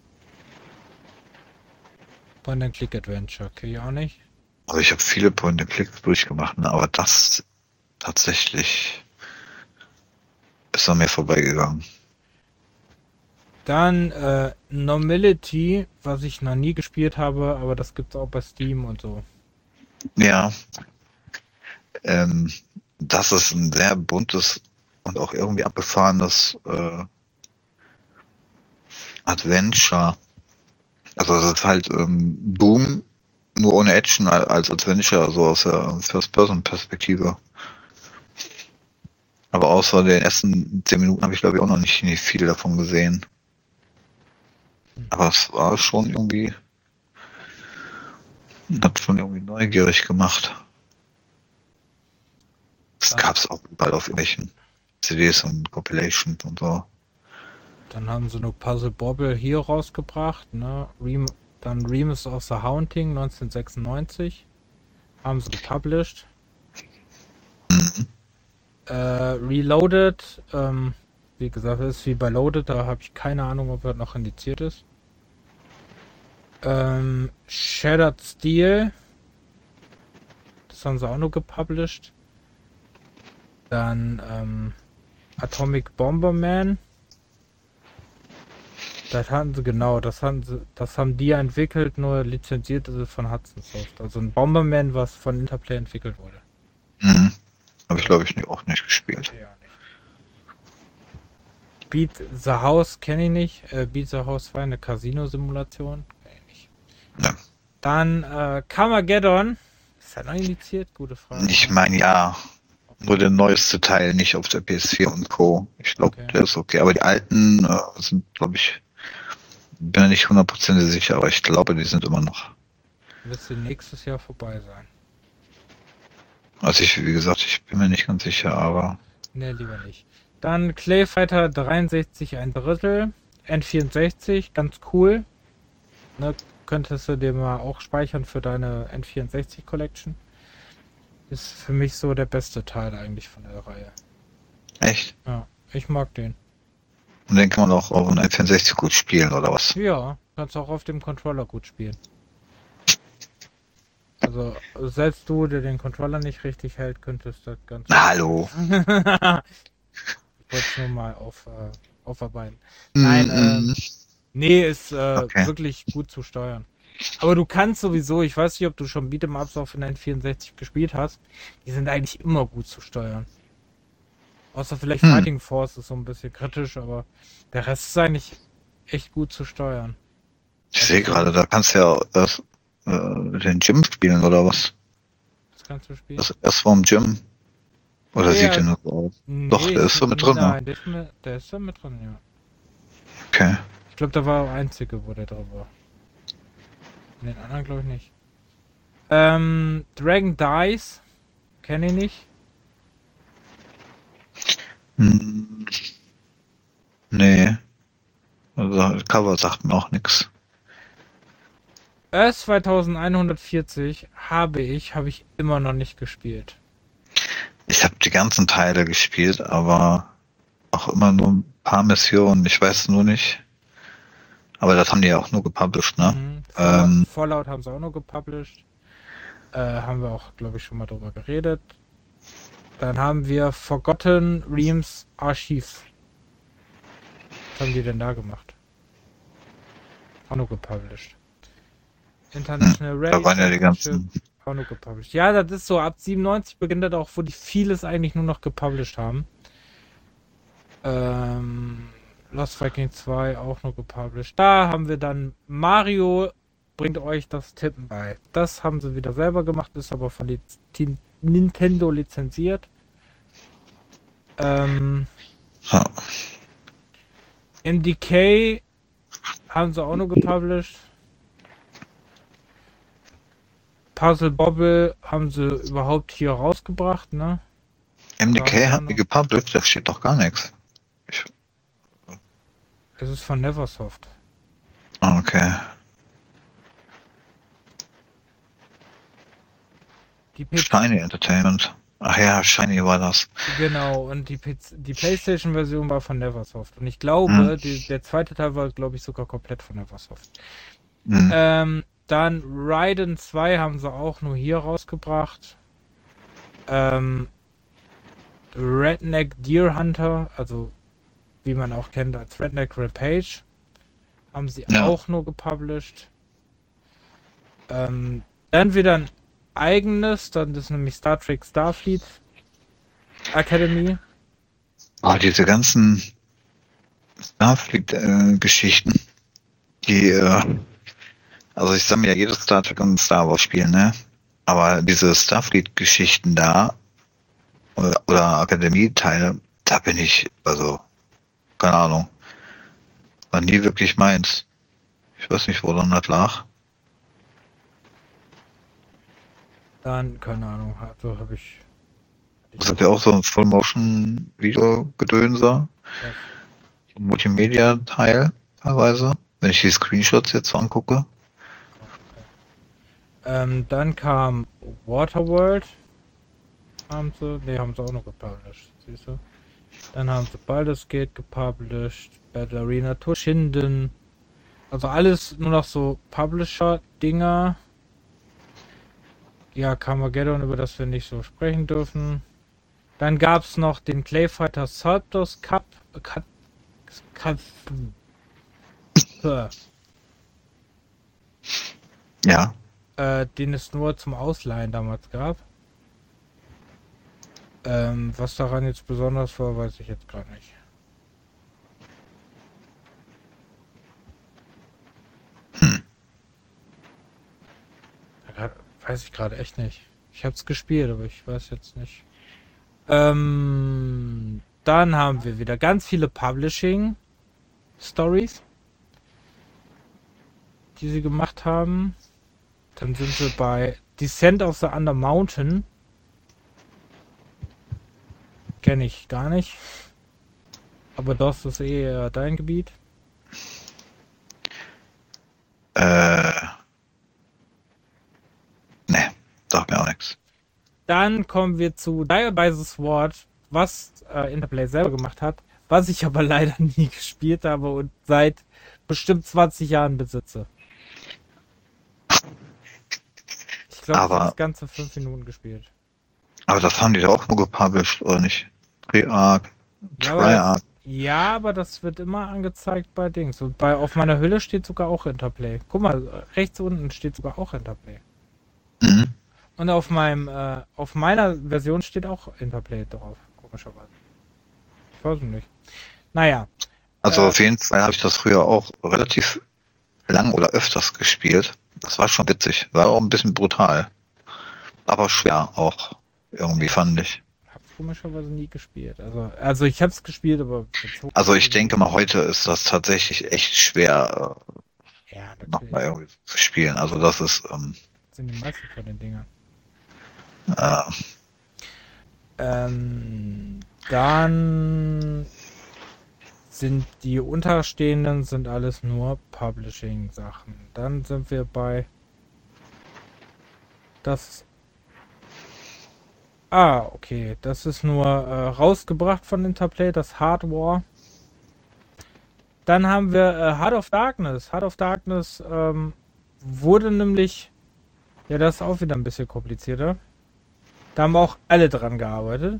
Point-and-Click-Adventure, kenne ich auch nicht. Also ich habe viele Point-and-Clicks durchgemacht, ne? Aber das tatsächlich ist an mir vorbeigegangen. Dann Normality, was ich noch nie gespielt habe, aber das gibt's auch bei Steam und so. Ja. Das ist ein sehr buntes und auch irgendwie abgefahrenes Adventure. Also das ist halt Doom, nur ohne Action als Adventure, so aus der First-Person-Perspektive. Aber außer den ersten 10 Minuten habe ich glaube ich auch noch nicht viel davon gesehen. Aber es war schon irgendwie, hat schon irgendwie neugierig gemacht. Das gab es auch bald auf irgendwelchen CDs und Compilations und so. Dann haben sie noch Puzzle Bobble hier rausgebracht, ne? Dann Remus of the Haunting 1996. Haben sie gepublished. Reloaded, wie gesagt, ist wie bei Loaded, da habe ich keine Ahnung, ob er noch indiziert ist. Shattered Steel, das haben sie auch nur gepublished. Dann Atomic Bomberman. Das hatten sie, genau, das haben die entwickelt, nur lizenziert ist es von Hudson Soft. Also ein Bomberman, was von Interplay entwickelt wurde. Mhm. Habe ich, glaube ich, auch nicht gespielt. Ja, nicht. Beat the House kenne ich nicht. Beat the House war eine Casino-Simulation. Kenn ich nicht. Ja. Dann Carmageddon. Ist er noch indiziert? Gute Frage. Ich meine, ja, nur der neueste Teil, nicht auf der PS4 und Co. Ich glaube, Okay. der ist okay. Aber die alten sind, glaube ich, bin mir nicht 100% sicher, aber ich glaube, die sind immer noch. Müsste nächstes Jahr vorbei sein. Also wie gesagt, ich bin mir nicht ganz sicher, aber Ne, lieber nicht. Dann Clay Fighter 63 ein Drittel. N64, ganz cool. Ne, könntest du dir mal auch speichern für deine N64 Collection. Ist für mich so der beste Teil eigentlich von der Reihe. echt? Ja, ich mag den. Und den kann man auch auf einem N64 gut spielen, oder was? Ja, kannst auch auf dem Controller gut spielen. Also, selbst du, der den Controller nicht richtig hält, könntest das ganz... Na, hallo. Ich wollte es nur mal aufarbeiten. Nein, Mm, nee, ist okay. wirklich gut zu steuern. Aber du kannst sowieso, ich weiß nicht, ob du schon Beat'em-Ups auf den 64 gespielt hast, die sind eigentlich immer gut zu steuern. Außer vielleicht Fighting Force ist so ein bisschen kritisch, aber der Rest ist eigentlich echt gut zu steuern. Ich sehe gerade, da kannst du ja den Gym spielen, oder was? Das kannst du spielen. Das erst vorm Gym. Oder sieht der nur so aus? Doch, der ist so mit drin, ne? Nein, der ist da mit drin, ja. Okay. Ich glaube, der war der einzige, wo der drin war. In den anderen glaube ich nicht. Dragon Dice. Kenne ich nicht. Hm, nee. Also, das Cover sagt mir auch nichts. Earth 2140 habe ich immer noch nicht gespielt. Ich habe die ganzen Teile gespielt, aber auch immer nur ein paar Missionen. Ich weiß nur nicht. Aber das haben die ja auch nur gepublished, ne? Mhm. Ähm, Fallout haben sie auch noch gepublished. Haben wir auch, glaube ich, schon mal drüber geredet. Dann haben wir Forgotten Realms Archives. Was haben die denn da gemacht? Auch noch gepublished. International Raid da waren ja die Championship, ganzen. auch noch gepublished. Ja, das ist so, ab 97 beginnt das auch, wo die vieles eigentlich nur noch gepublished haben. Lost Viking 2 auch noch gepublished. Da haben wir dann Mario bringt euch das Tippen bei. Das haben sie wieder selber gemacht, ist aber von Nintendo lizenziert. Ja. MDK haben sie auch noch gepublished. Puzzle Bobble haben sie überhaupt hier rausgebracht, ne? MDK hat die gepublished, da steht doch gar nichts. Es ist von Neversoft. Okay. Die Shiny Entertainment. Ach ja, Shiny war das. Genau, und die PlayStation-Version war von Neversoft. Und ich glaube, der zweite Teil war, glaube ich, sogar komplett von Neversoft. Dann Raiden 2 haben sie auch nur hier rausgebracht. Redneck Deer Hunter, also wie man auch kennt als Redneck Rampage, haben sie auch nur gepublished. Dann wieder ein eigenes, dann ist nämlich Star Trek Starfleet Academy. Oh, diese ganzen Starfleet-Geschichten, die, also ich sammle ja jedes Star Trek und Star Wars Spiel, ne? Aber diese Starfleet-Geschichten da, oder Akademie-Teile, da bin ich, also, keine Ahnung, war nie wirklich meins. Ich weiß nicht, woran das lag. Dann, keine Ahnung, so habe ich. Das hat ja auch so ein Full-Motion-Video-Gedönser. So ein Multimedia-Teil teilweise, wenn ich die Screenshots jetzt so angucke. Dann kam Waterworld. Haben sie auch noch gepublished, siehst du? Dann haben sie Baldur's Gate gepublished, Battle Arena Toshinden. Also alles nur noch so Publisher-Dinger. Ja, Carmageddon, über das wir nicht so sprechen dürfen. Dann gab es noch den Clayfighter Zapdos Cup. Ja. Den es nur zum Ausleihen damals gab. Was daran jetzt besonders war, weiß ich jetzt gerade nicht. Weiß ich gerade echt nicht. Ich habe es gespielt, aber ich weiß jetzt nicht. Dann haben wir wieder ganz viele Publishing-Stories, die sie gemacht haben. Dann sind wir bei Descent of the Under Mountain. Kenne ich gar nicht. Aber das ist eher dein Gebiet. Ne, sagt mir auch nichts. Dann kommen wir zu Dial by the Sword, was Interplay selber gemacht hat, was ich aber leider nie gespielt habe und seit bestimmt 20 Jahren besitze. Ich glaube, ich habe das Ganze 5 Minuten gespielt. Aber das haben die da auch nur gepublished, oder nicht? Triarch. Ja, aber das wird immer angezeigt bei Dings. Und auf meiner Hülle steht sogar auch Interplay. Guck mal, rechts unten steht sogar auch Interplay. Mhm. Und auf meiner Version steht auch Interplay drauf, komischerweise. Ich weiß nicht. Naja. Also auf jeden Fall habe ich das früher auch relativ lang oder öfters gespielt. Das war schon witzig. War auch ein bisschen brutal. Aber schwer auch. Irgendwie fand ich. Hab's komischerweise nie gespielt. Also ich hab's gespielt, aber... Also ich denke mal, heute ist das tatsächlich echt schwer, nochmal irgendwie zu spielen. Also das ist... Das sind die meisten von den Dingern. Dann sind die unterstehenden sind alles nur Publishing-Sachen. Dann sind wir bei das. Okay, das ist nur rausgebracht von Interplay, das Hard War. Dann haben wir Heart of Darkness. Heart of Darkness wurde nämlich, ja, das ist auch wieder ein bisschen komplizierter. Da haben auch alle dran gearbeitet.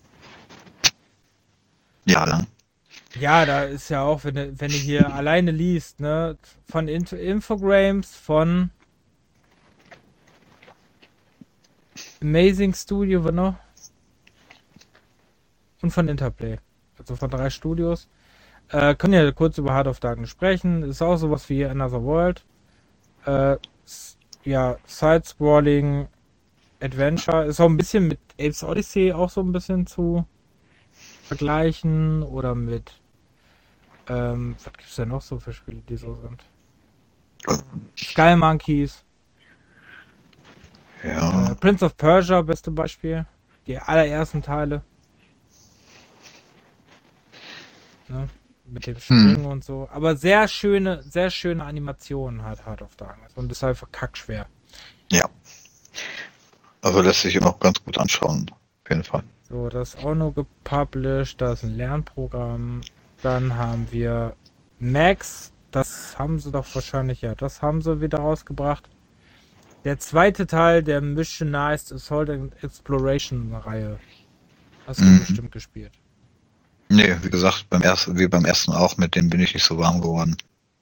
Ja, dann. Ja, da ist ja auch, wenn du hier alleine liest, ne, von Infogrames, von Amazing Studio, was noch? Und von Interplay. Also von 3 Studios. Können ja kurz über Heart of Darkness sprechen. Ist auch sowas wie Another World. Ja, Side-Scrolling, Adventure. Ist auch ein bisschen mit Apes Odyssey auch so ein bisschen zu vergleichen. Oder mit was gibt's denn noch so für Spiele, die so sind? Sky Monkeys. Ja. Prince of Persia, beste Beispiel. Die allerersten Teile. Ne? Mit dem Springen und so. Aber sehr schöne Animationen hat Heart of Darkness. Und ist einfach kackschwer. Ja. Also lässt sich immer auch ganz gut anschauen. Auf jeden Fall. So, das ist auch nur gepublished. Da ist ein Lernprogramm. Dann haben wir Max. Das haben sie doch wahrscheinlich, ja, das haben sie wieder rausgebracht. Der zweite Teil der Missionized Assault and Exploration Reihe. Hast du bestimmt gespielt. Nee, wie gesagt, wie beim ersten auch, mit dem bin ich nicht so warm geworden.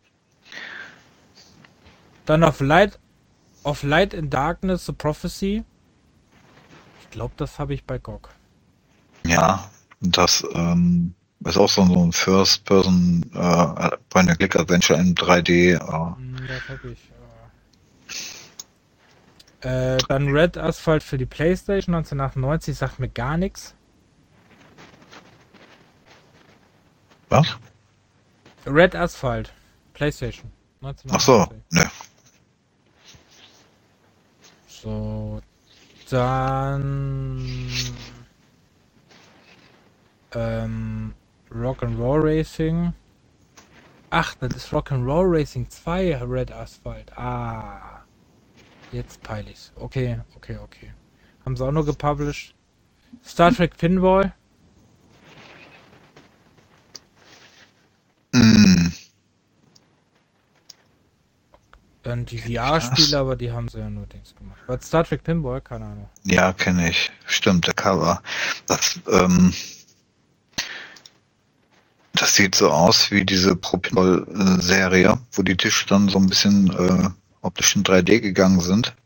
Dann of Light in Darkness, The Prophecy. Ich glaube, das habe ich bei GOG. Ja, das ist auch so ein First-Person Point-and-Click-Adventure in 3D. Das habe ich. Dann Red Asphalt für die PlayStation 1998, sagt mir gar nichts. Was? Red Asphalt, PlayStation 1998. Ach so, ne. So, dann Rock'n'Roll Racing. Ach, das ist Rock'n'Roll Racing 2 Red Asphalt. Jetzt peil ich's. Okay. Haben sie auch nur gepublished. Star Trek Pinball. Dann die VR-Spiele, aber die haben sie ja nur Dings gemacht. Bei Star Trek Pinball, keine Ahnung. Ja, kenne ich. Stimmt, der Cover. Das, Das sieht so aus wie diese Propinol-Serie, wo die Tische dann so ein bisschen optisch in 3D gegangen sind.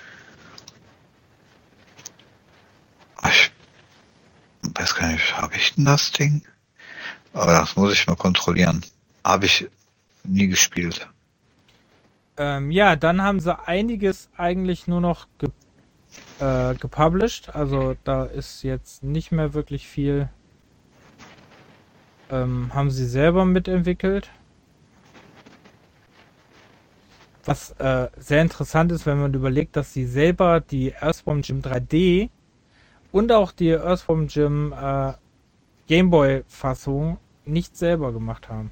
Ich weiß gar nicht, habe ich denn das Ding? Aber das muss ich mal kontrollieren. Habe ich nie gespielt. Ja, dann haben sie einiges eigentlich nur noch gepublished. Also da ist jetzt nicht mehr wirklich viel. Haben sie selber mitentwickelt. Was sehr interessant ist, wenn man überlegt, dass sie selber die Earthworm Jim 3D und auch die Earthworm Jim Gameboy-Fassung nicht selber gemacht haben.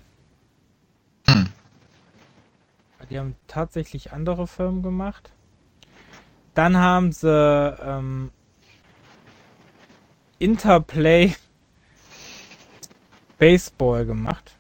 Die haben tatsächlich andere Firmen gemacht. Dann haben sie Interplay Baseball gemacht.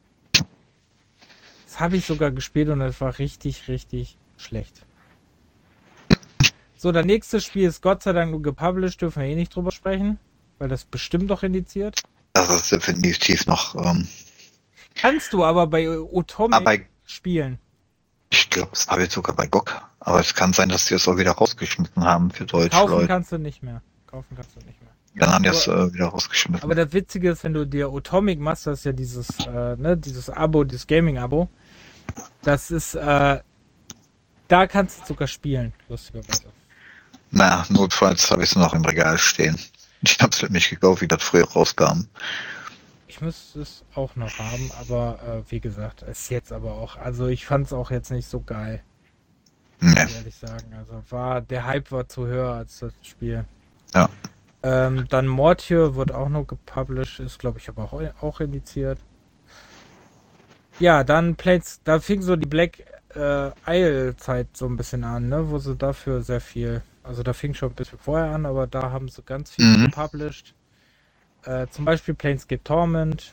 Das habe ich sogar gespielt und das war richtig, richtig schlecht. So, das nächste Spiel ist Gott sei Dank nur gepublished, dürfen wir eh nicht drüber sprechen, weil das bestimmt doch indiziert. Das ist definitiv noch... Kannst du aber bei Atomic spielen. Ich glaube, das habe ich sogar bei GOG. Aber es kann sein, dass die es auch wieder rausgeschmissen haben für deutsche Kaufen Leute. kannst du nicht mehr. Dann haben die es wieder rausgeschmissen. Aber das Witzige ist, wenn du dir Atomic machst, das ist ja dieses Abo, dieses Gaming-Abo. Das ist, da kannst du sogar spielen, lustigerweise. Na, notfalls habe ich es noch im Regal stehen. Ich habe es nämlich gekauft, wie das früher rauskam. Ich müsste es auch noch haben, aber wie gesagt, ist jetzt aber auch, also ich fand es auch jetzt nicht so geil. Nee. Muss ich ehrlich sagen. Also der Hype war zu höher als das Spiel. Ja. Dann Mortier wird auch noch gepublished, ist glaube ich aber auch indiziert. Ja, dann da fing so die Black Isle Zeit so ein bisschen an, ne, wo sie dafür sehr viel, also da fing schon ein bisschen vorher an, aber da haben sie ganz viel gepublished. Zum Beispiel Planescape Torment,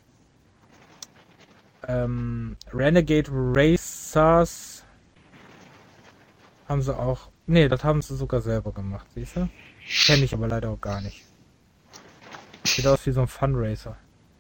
Renegade Racers haben sie auch, nee, das haben sie sogar selber gemacht, siehst du? Kenne ich aber leider auch gar nicht. Sieht aus wie so ein Funracer.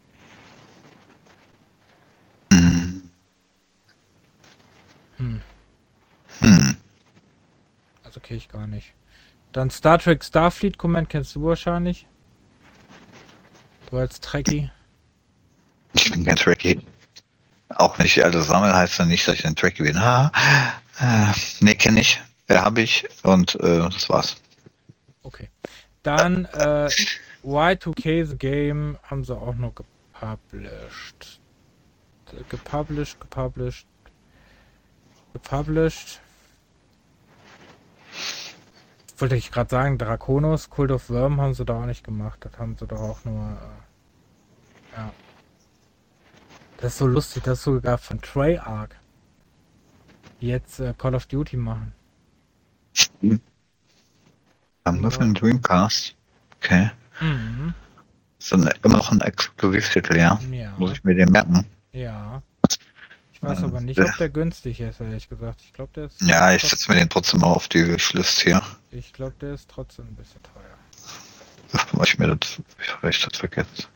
Also kenne ich gar nicht. Dann Star Trek Starfleet Command kennst du wahrscheinlich. Du als Trekkie. Ich bin kein Trekkie. Auch wenn ich die alle sammle, heißt das nicht, dass ich ein Trekkie bin. Nee, kenne ich. Habe ich. Und das war's. Okay. Dann Y2K The Game haben sie auch noch gepublished. Gepublished. Wollte ich gerade sagen, Draconos, Cult of Worm haben sie da auch nicht gemacht. Das haben sie doch auch nur... ja. Das ist so lustig, das ist sogar von Treyarch. Die jetzt Call of Duty machen. Haben nur für den Dreamcast. Okay. Mhm. Ist dann immer noch ein Exklusivtitel, ja? Muss ich mir den merken? Ja. Ich weiß aber nicht, ob der günstig ist, ehrlich gesagt. Ich glaube, der ist... Ja, ich setze mir den trotzdem mal auf die Wishlist hier. Ich glaube, der ist trotzdem ein bisschen teuer. Bevor ich mir das vielleicht vergesse.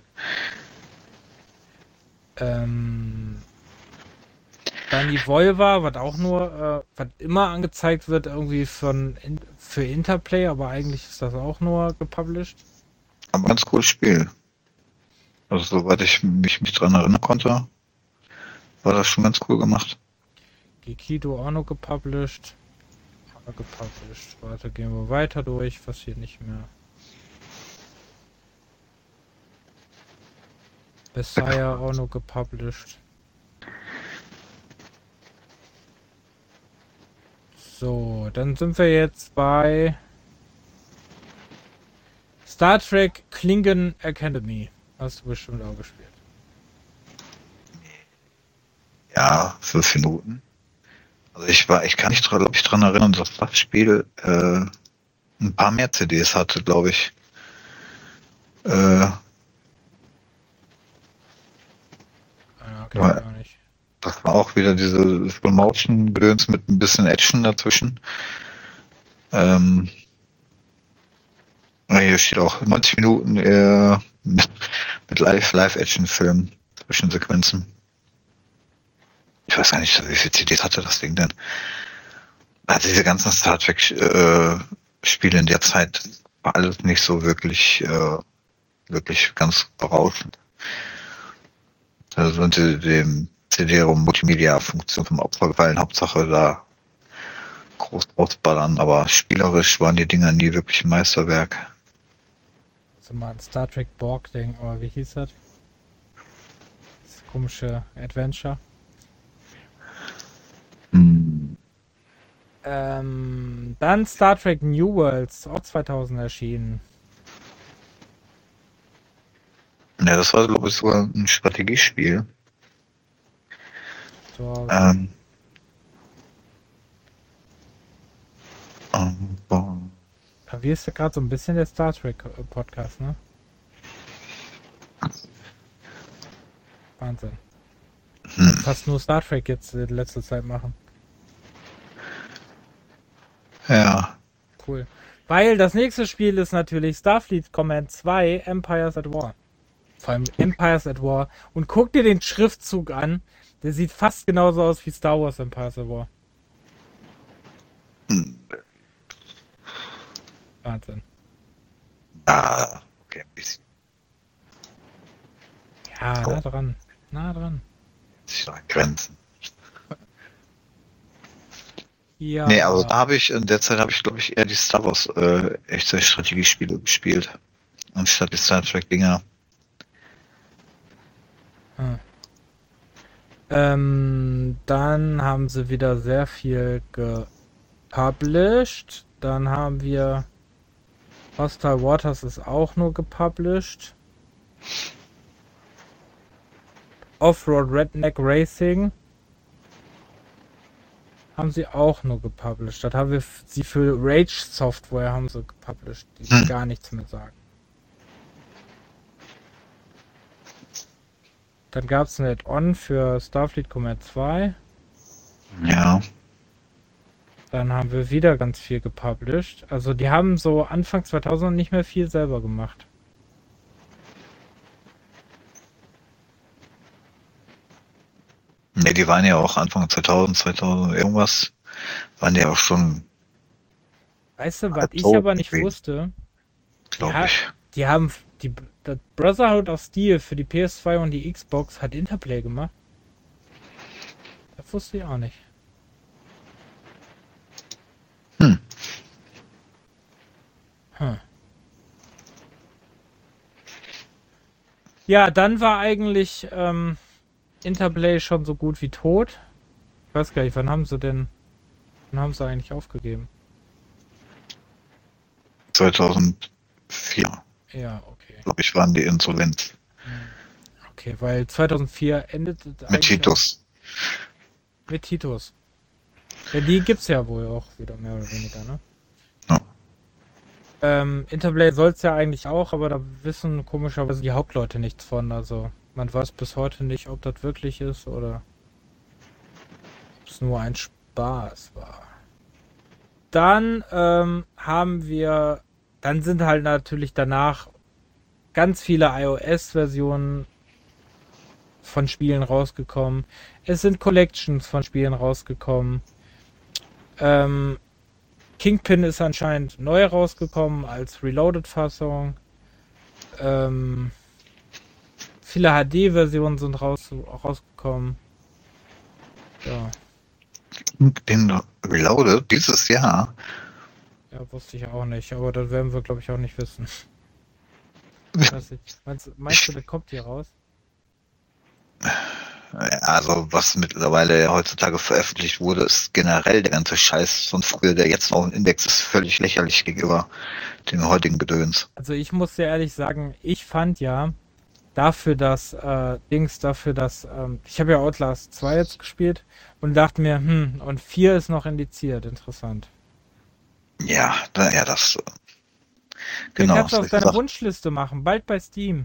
Dann die Volva, was auch nur, was immer angezeigt wird, irgendwie für Interplay, aber eigentlich ist das auch nur gepublished. Aber ganz cooles Spiel. Also soweit ich mich dran erinnern konnte, war das schon ganz cool gemacht. Gekido auch noch gepublished. Warte, gehen wir weiter durch, was hier nicht mehr. Messiah auch noch gepublished. So, dann sind wir jetzt bei Star Trek Klingon Academy. Hast du bestimmt auch gespielt. Ja, 5 Minuten. Also ich kann nicht, glaube ich, dran erinnern, dass das Spiel ein paar mehr CDs hatte, glaube ich. Okay, gar nicht. Das war auch wieder diese Full-Motion-Gedöns mit ein bisschen Action dazwischen. Hier steht auch 90 Minuten mit Live-Action-Film. Zwischensequenzen. Ich weiß gar nicht, wie viel CDs hatte das Ding denn? Also diese ganzen Star Trek Spiele in der Zeit war alles nicht so wirklich ganz berauschend. Also sind sie dem CD-ROM Multimedia-Funktion vom Opfer gefallen. Hauptsache da groß rausballern, aber spielerisch waren die Dinger nie wirklich ein Meisterwerk. Also mal an Star Trek Borg denken, aber wie hieß das? Das komische Adventure. Dann Star Trek New Worlds, auch 2000 erschienen. Ja, das war, glaube ich, sogar ein Strategiespiel. So, wie ist ja gerade so ein bisschen der Star Trek Podcast, ne? Wahnsinn. Fast nur Star Trek jetzt in letzter Zeit machen. Ja. Cool. Weil das nächste Spiel ist natürlich Starfleet Command 2 Empires at War. Vor allem Empires at War. Und guck dir den Schriftzug an. Der sieht fast genauso aus wie Star Wars Empires at War. Wahnsinn. Ah, okay, ein bisschen. Ja, nah dran. Nah dran. Grenzen. Ja. Nee, also in der Zeit habe ich, glaube ich, eher die Star Wars echte Strategiespiele gespielt. Anstatt die Star Trek Dinger. Dann haben sie wieder sehr viel gepublished. Dann haben wir Hostile Waters ist auch nur gepublished. Offroad Redneck Racing haben sie auch nur gepublished. Das haben wir sie für Rage Software haben sie gepublished, die gar nichts mehr sagen. Dann gab es ein Add-on für Starfleet Command 2. Ja. Dann haben wir wieder ganz viel gepublished. Also die haben so Anfang 2000 nicht mehr viel selber gemacht. Ne, die waren ja auch Anfang 2000 irgendwas, waren ja auch schon. Weißt du, was ich aber nicht wusste? Glaube ich. Die haben das Brotherhood of Steel für die PS2 und die Xbox hat Interplay gemacht. Das wusste ich auch nicht. Ja, dann war eigentlich Interplay schon so gut wie tot. Ich weiß gar nicht, wann haben sie eigentlich aufgegeben? 2004. Ja, okay. Glaube ich, waren die insolvent. Okay, weil 2004 endet mit Titus. Mit Titus. Ja, die gibt's ja wohl auch wieder mehr oder weniger, ne? Ja. Interplay soll's ja eigentlich auch, aber da wissen komischerweise die Hauptleute nichts von. Also man weiß bis heute nicht, ob das wirklich ist oder ob es nur ein Spaß war. Dann dann sind halt natürlich danach ganz viele iOS-Versionen von Spielen rausgekommen. Es sind Collections von Spielen rausgekommen. Kingpin ist anscheinend neu rausgekommen als Reloaded-Fassung. Viele HD-Versionen sind rausgekommen. Ja. Den Reloaded dieses Jahr. Ja, wusste ich auch nicht, aber das werden wir, glaube ich, auch nicht wissen. Meinst du, der kommt hier raus? Also, was mittlerweile heutzutage veröffentlicht wurde, ist generell der ganze Scheiß von früher, der jetzt noch im Index ist, völlig lächerlich gegenüber dem heutigen Gedöns. Also, ich muss dir ehrlich sagen, ich fand ja dafür, dass ich habe ja Outlast 2 jetzt gespielt und dachte mir, und 4 ist noch indiziert, interessant. Ja, das Genau. Den kannst du auf deiner Wunschliste machen, bald bei Steam.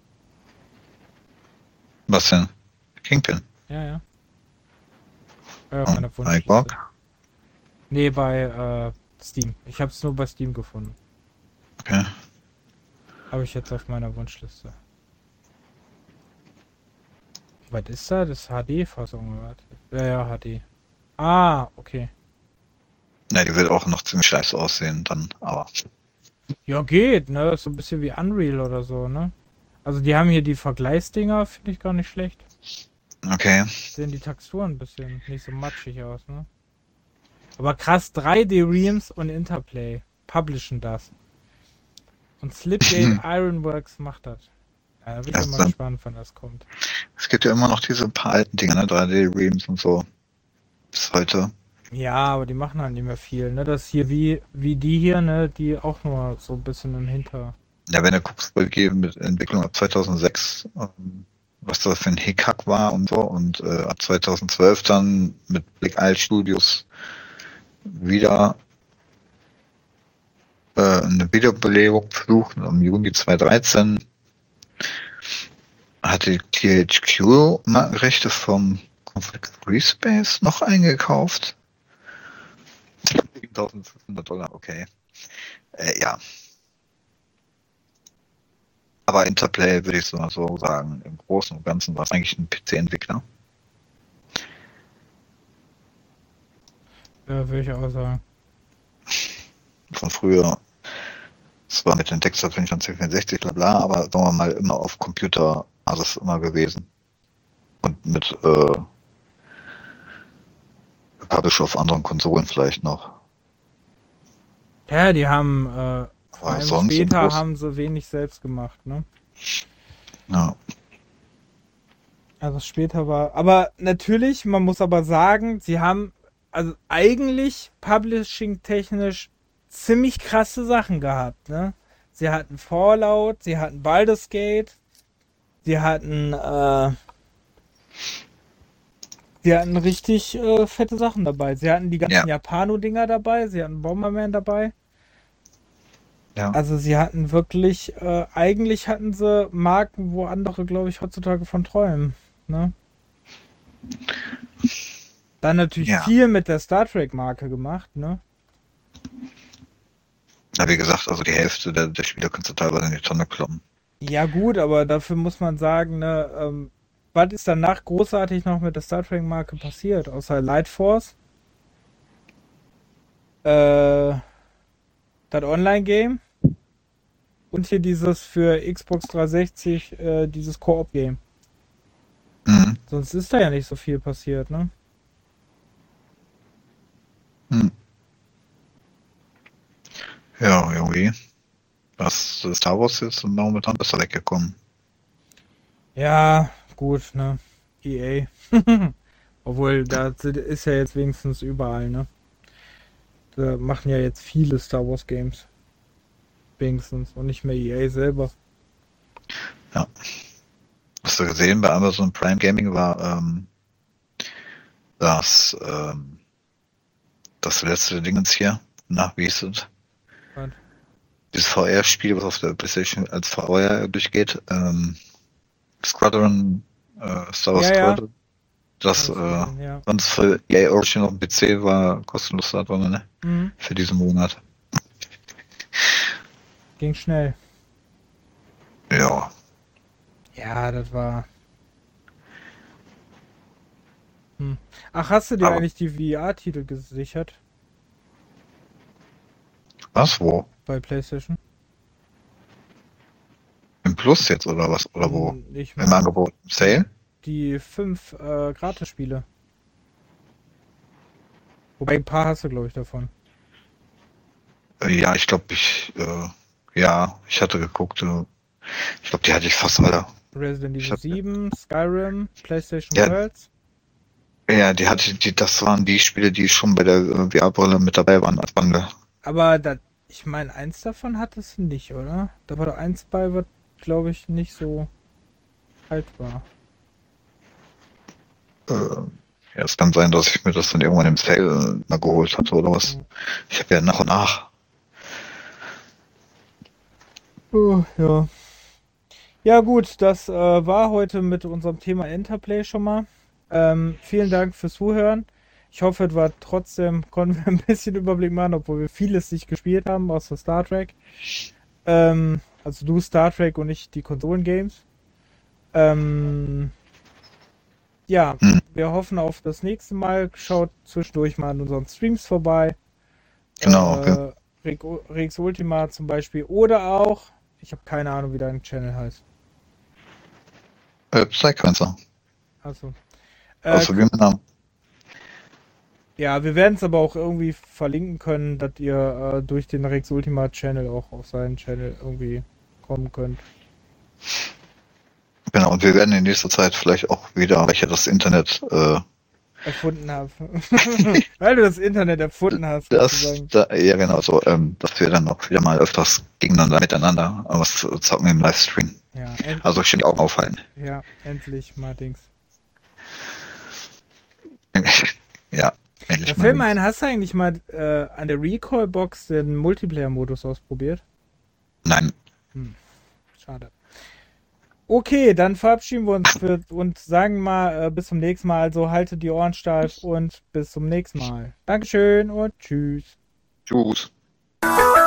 Was denn? Kingpin? Ja. Meine Wunschliste. Nee, bei Steam. Ich habe es nur bei Steam gefunden. Okay. Habe ich jetzt auf meiner Wunschliste. Was ist das? Das ist HD-Fassung, oder was? Ja, HD. Ah, okay. Ja, die wird auch noch ziemlich scheiße aussehen dann, aber. Ja, geht, ne? Das ist so ein bisschen wie Unreal oder so, ne? Also die haben hier die Vergleichsdinger, finde ich gar nicht schlecht. Okay. Sehen die Texturen ein bisschen nicht so matschig aus, ne? Aber krass, 3D Realms und Interplay publishen das. Und Slipgate Ironworks macht das. Ja, da bin ich Also mal dann, gespannt, wann das kommt. es gibt ja immer noch diese paar alten Dinger, ne? 3D-Realms und so. Bis heute. Ja, aber die machen halt nicht mehr viel, ne? Das hier wie die hier, ne? Die auch nur so ein bisschen im Hinter. Ja, wenn du guckst, mit Entwicklung ab 2006, was das für ein Hickhack war und so, und ab 2012 dann mit Black Isle Studios wieder eine Wiederbelebung versucht. Im Juni 2013 hatte THQ Rechte vom Conflict Free Space noch eingekauft. $7.500, okay. Ja. Aber Interplay würde ich so sagen, im Großen und Ganzen war es eigentlich ein PC-Entwickler. Ja, würde ich auch sagen. Von früher. Es war mit den Textdateien von C64, bla bla, aber sagen wir mal immer auf Computer, also es immer gewesen. Und mit Publish auf anderen Konsolen vielleicht noch. Ja, die haben, vor Aber allem sonst später groß, haben sie wenig selbst gemacht, ne? ja. Also später war. Aber natürlich, man muss aber sagen, sie haben also eigentlich publishing-technisch ziemlich krasse Sachen gehabt, ne? Sie hatten Fallout, sie hatten Baldur's Gate, sie hatten, sie hatten richtig fette Sachen dabei. Sie hatten die ganzen Ja, Japano-Dinger dabei, sie hatten Bomberman dabei. ja. Also sie hatten wirklich, eigentlich hatten sie Marken, wo andere, glaube ich, heutzutage von träumen, ne? Dann natürlich Ja. viel mit der Star Trek Marke gemacht, ne? Ja, wie gesagt, also die Hälfte der Spieler kannst du teilweise in die Tonne kloppen. Ja gut, aber dafür muss man sagen, ne, was ist danach großartig noch mit der Star Trek Marke passiert? Außer Light Force, das Online-Game und hier dieses für Xbox 360, dieses Koop-Game. Mhm. Sonst ist da ja nicht so viel passiert, ne? Mhm. Ja, irgendwie. Was Star Wars ist momentan besser weggekommen. Ja, gut, ne? EA. Obwohl, da ist ja jetzt wenigstens überall, ne? Da machen ja jetzt viele Star Wars Games. Wenigstens. Und nicht mehr EA selber. Ja. Hast du gesehen, bei Amazon Prime Gaming war das das letzte Dingens hier. Na, wie hieß es? Was? Dieses VR-Spiel, was auf der PlayStation als VR durchgeht. Squadron, Star Wars Ja, ja. Squadron. Das Hab ich gesehen, ja. sonst für EA Origin auf dem PC war kostenlos da drin, ne? Mhm. Für diesen Monat. Ging schnell. Ja. Ja, das war. Hm. Ach, hast du dir Aber eigentlich die VR-Titel gesichert was? Wo? bei PlayStation? Im Plus jetzt oder was? Oder wo? Ich Im meine, Angebot? Im Sale? die 5 Gratis-Spiele. Wobei ein paar hast du, glaube ich, davon. Ja, ich glaube, ja, ich hatte geguckt. Ich glaube, die hatte ich fast alle. Resident Ich Evil hatte, 7, Skyrim, PlayStation ja, Worlds. ja, das waren die Spiele, die schon bei der VR-Brille mit dabei waren als Bundle. Aber da, ich meine, eins davon hattest du nicht, oder? Da war doch eins bei, was, glaube ich, nicht so alt war. Äh, ja, es kann sein, dass ich mir das dann irgendwann im Sale mal geholt hatte oder was. Hm. Ich habe ja nach und nach. Oh, ja. Ja, gut, das war heute mit unserem Thema Interplay schon mal. Vielen Dank fürs Zuhören. Ich hoffe, es war trotzdem, konnten wir ein bisschen Überblick machen, obwohl wir vieles nicht gespielt haben, außer Star Trek. Also du Star Trek und ich die Konsolengames. Ähm, Ja, wir hoffen auf das nächste Mal. Schaut zwischendurch mal an unseren Streams vorbei. Genau. Rex Ultima zum Beispiel. Oder auch, ich habe keine Ahnung, wie dein Channel heißt. Psychcancer. Achso. Also wie mein Name. Ja, wir werden es aber auch irgendwie verlinken können, dass ihr durch den Rex Ultima Channel auch auf seinen Channel irgendwie kommen könnt. Genau, und wir werden in nächster Zeit vielleicht auch wieder, weil ich ja das Internet Erfunden habe. Weil du das Internet erfunden hast, sozusagen. ja genau, so, dass wir dann auch wieder mal öfters gegeneinander miteinander was zocken im Livestream. Ja, Also schön die Augen aufhalten. ja, endlich mal Dings. Ja, endlich Da mal. fällt mir ein, hast du eigentlich mal an der Recall-Box den Multiplayer-Modus ausprobiert? Nein. Schade. Okay, dann verabschieden wir uns und sagen mal bis zum nächsten Mal. Also haltet die Ohren steif und bis zum nächsten Mal. Dankeschön und tschüss. Tschüss.